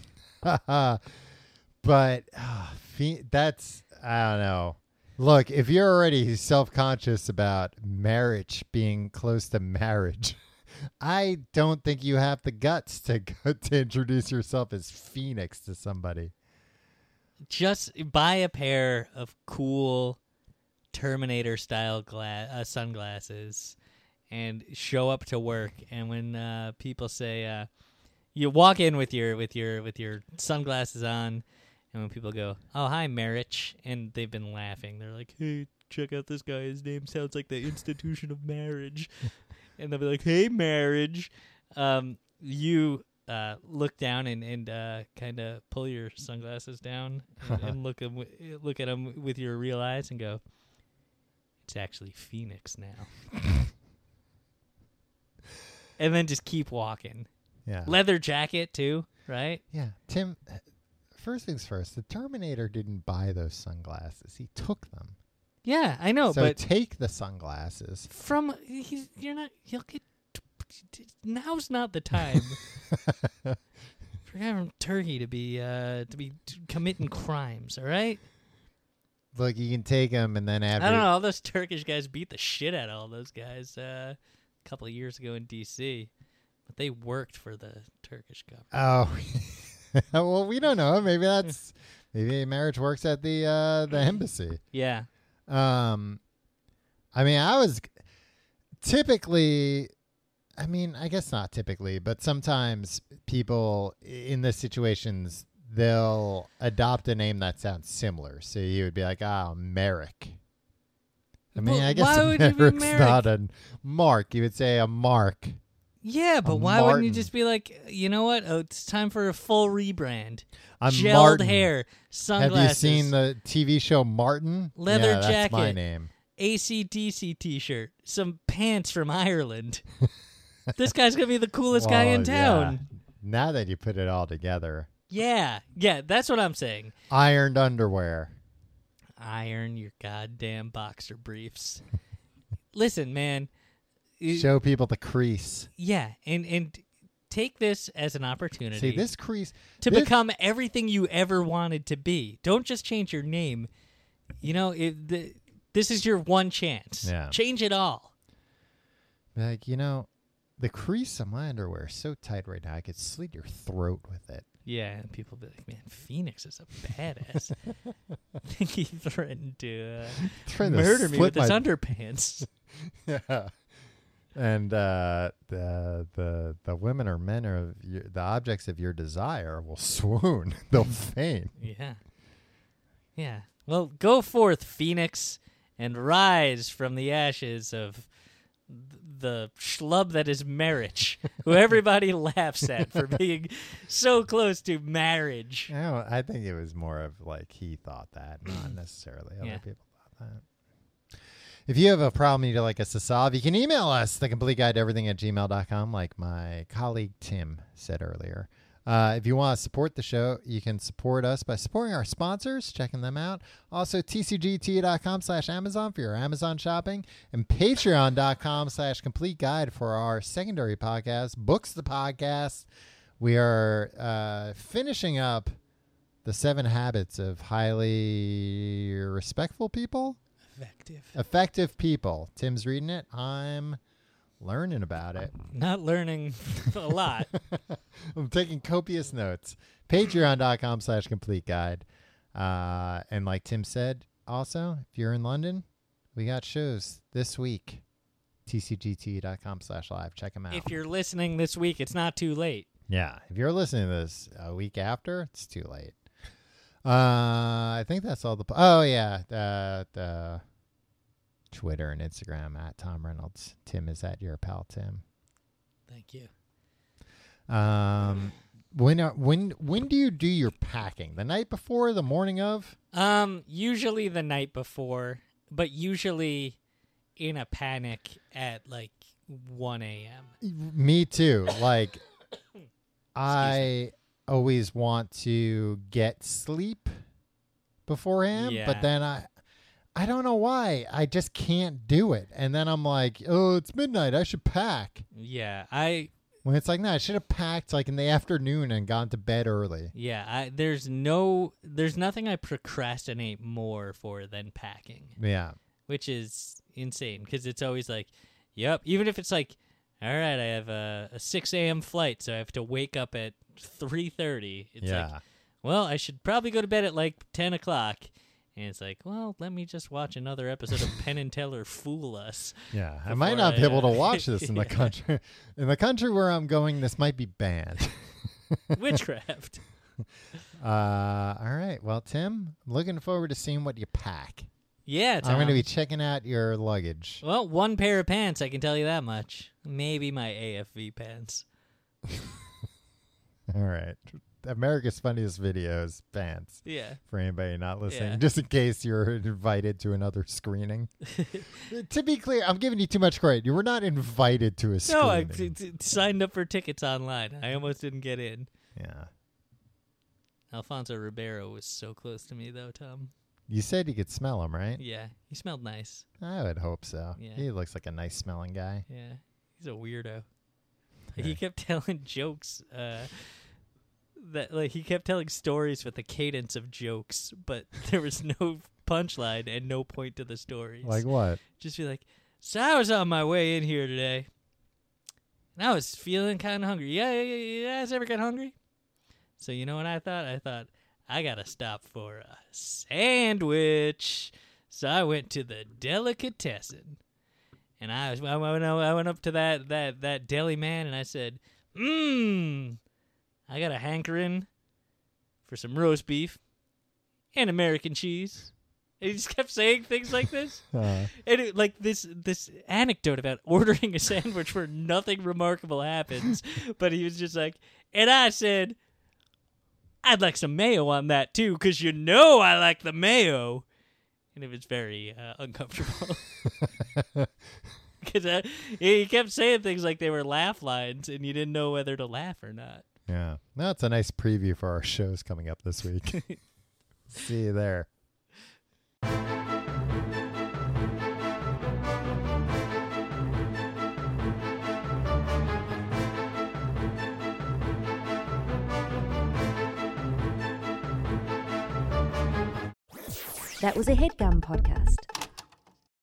But uh, fe- that's, I don't know. Look, if you're already self-conscious about marriage being close to marriage, I don't think you have the guts to go, to introduce yourself as Phoenix to somebody. Just buy a pair of cool Terminator-style gla- uh, sunglasses and show up to work. And when uh, people say, uh, you walk in with your with your with your sunglasses on, and when people go, "Oh, hi, Marich," and they've been laughing, they're like, "Hey, check out this guy. His name sounds like the Institution of Marriage," and they'll be like, "Hey, Marriage," um, you. Uh, look down and, and uh, kind of pull your sunglasses down and, and look 'em w- look at them with your real eyes and go, it's actually Phoenix now. And then just keep walking. Yeah. Leather jacket too, right? Yeah. Tim, first things first, the Terminator didn't buy those sunglasses. He took them. Yeah, I know, so but take the sunglasses. from he's you're not he'll get now's not the time for a guy from Turkey to be uh, to be t- committing crimes. All right. Look, you can take them and then after. I don't know. All those Turkish guys beat the shit out of all those guys uh, a couple of years ago in D C, but they worked for the Turkish government. Oh, well, we don't know. Maybe that's maybe marriage works at the uh, the embassy. Yeah. Um, I mean, I was typically. I mean, I guess not typically, but sometimes people in the situations, they'll adopt a name that sounds similar. So you would be like, ah, Merrick. I mean, Well, I guess why a would you be Merrick's Merrick? not a Mark. You would say a Mark. Yeah, but A why wouldn't you Martin. just be like, you know what? Oh, it's time for a full rebrand. I'm Gelled Martin. hair, Have sunglasses. you seen the T V show Martin? Leather yeah, that's my jacket. name. A C D C t-shirt, some pants from Ireland. This guy's going to be the coolest guy in Well, town. yeah. Now that you put it all together. Yeah. yeah, that's what I'm saying. Ironed underwear. Iron your goddamn boxer briefs. Listen, man. you- Show people the crease. Yeah, and and take this as an opportunity. See, this crease. to this- become everything you ever wanted to be. Don't just change your name. You know, it, the, this is your one chance. Yeah. Change it all. Like, you know, the crease on my underwear is so tight right now, I could slit your throat with it. Yeah, and people be like, man, Phoenix is a badass. I think he threatened to uh, Trying to murder me slit with his my- underpants. Yeah. And uh, the the the women or men of your, the objects of your desire will swoon. They'll faint. Yeah. Yeah. Well, go forth, Phoenix, and rise from the ashes of th- the schlub that is marriage, who everybody laughs at for being so close to marriage. I, don't, I think it was more of like he thought that, not necessarily other Yeah. people thought that. If you have a problem you'd like us to solve, you can email us, the complete guide to everything at gmail dot com, like my colleague Tim said earlier. Uh, if you want to support the show, you can support us by supporting our sponsors, checking them out. Also, T C G T dot com slash Amazon for your Amazon shopping, and patreon dot com slash complete guide for our secondary podcast, Books the Podcast. We are uh, finishing up the seven habits of highly respectful people. Effective. Effective people. Tim's reading it. I'm learning about it. Not learning a lot. I'm taking copious notes. Patreon dot com slash complete guide. Uh, and like Tim said, also, if you're in London, we got shows this week. T C G T dot com slash live. Check them out. If you're listening this week, it's not too late. Yeah. If you're listening to this a week after, it's too late. Uh, I think that's all the. Oh, yeah. Uh, the Twitter and Instagram at Tom Reynolds. Tim is at your pal Tim. Thank you. Um, when are, when when do you do your packing? The night before, the morning of? Um, usually the night before, but usually in a panic at like one a.m. Me too. Like, I always want to get sleep beforehand, Yeah. but then I, I don't know why. I just can't do it. And then I'm like, oh, it's midnight. I should pack. Yeah, I When it's like, no, I should have packed like in the afternoon and gone to bed early. yeah, I there's no there's nothing I procrastinate more for than packing, Yeah. which is insane because it's always like, yep, even if it's like, all right, I have a, a six a.m. flight, so I have to wake up at three thirty. It's Yeah. like, well, I should probably go to bed at like ten o'clock. And it's like, well, let me just watch another episode of Penn and Teller fool us. Yeah, I might Before not be I, able to uh, watch this in the yeah. country. In the country where I'm going, this might be banned. Witchcraft. Uh, all right. Well, Tim, I'm looking forward to seeing what you pack. Yeah, Tom. I'm going to be checking out your luggage. Well, one pair of pants, I can tell you that much. Maybe my A F V pants. All right. America's Funniest Videos pants. Yeah. For anybody not listening, Yeah. just in case you're invited to another screening. To be clear, I'm giving you too much credit. You were not invited to a screening. No, I t- t- signed up for tickets online. I almost didn't get in. Yeah. Alfonso Ribeiro was so close to me, though, Tom. You said you could smell him, right? Yeah, he smelled nice. I would hope so. Yeah. He looks like a nice smelling guy. Yeah, he's a weirdo. He kept telling jokes. Uh, that like he kept telling stories with the cadence of jokes, but there was no punchline and no point to the stories. Like what? Just be like, so I was on my way in here today, and I was feeling kind of hungry. Yeah, yeah, yeah, you guys ever get hungry? So you know what I thought? I thought I gotta stop for a sandwich. So I went to the delicatessen, and I was I went I went up to that that that deli man, and I said, "Mmm, I got a hankering for some roast beef and American cheese." And he just kept saying things like this. Uh, And it, like this this anecdote about ordering a sandwich where nothing remarkable happens, but he was just like, and I said, I'd like some mayo on that too, because you know I like the mayo. and it was very uh, uncomfortable. Because uh, he kept saying things like they were laugh lines, and you didn't know whether to laugh or not. Yeah. That's a nice preview for our shows coming up this week. See you there. That was a HeadGum podcast.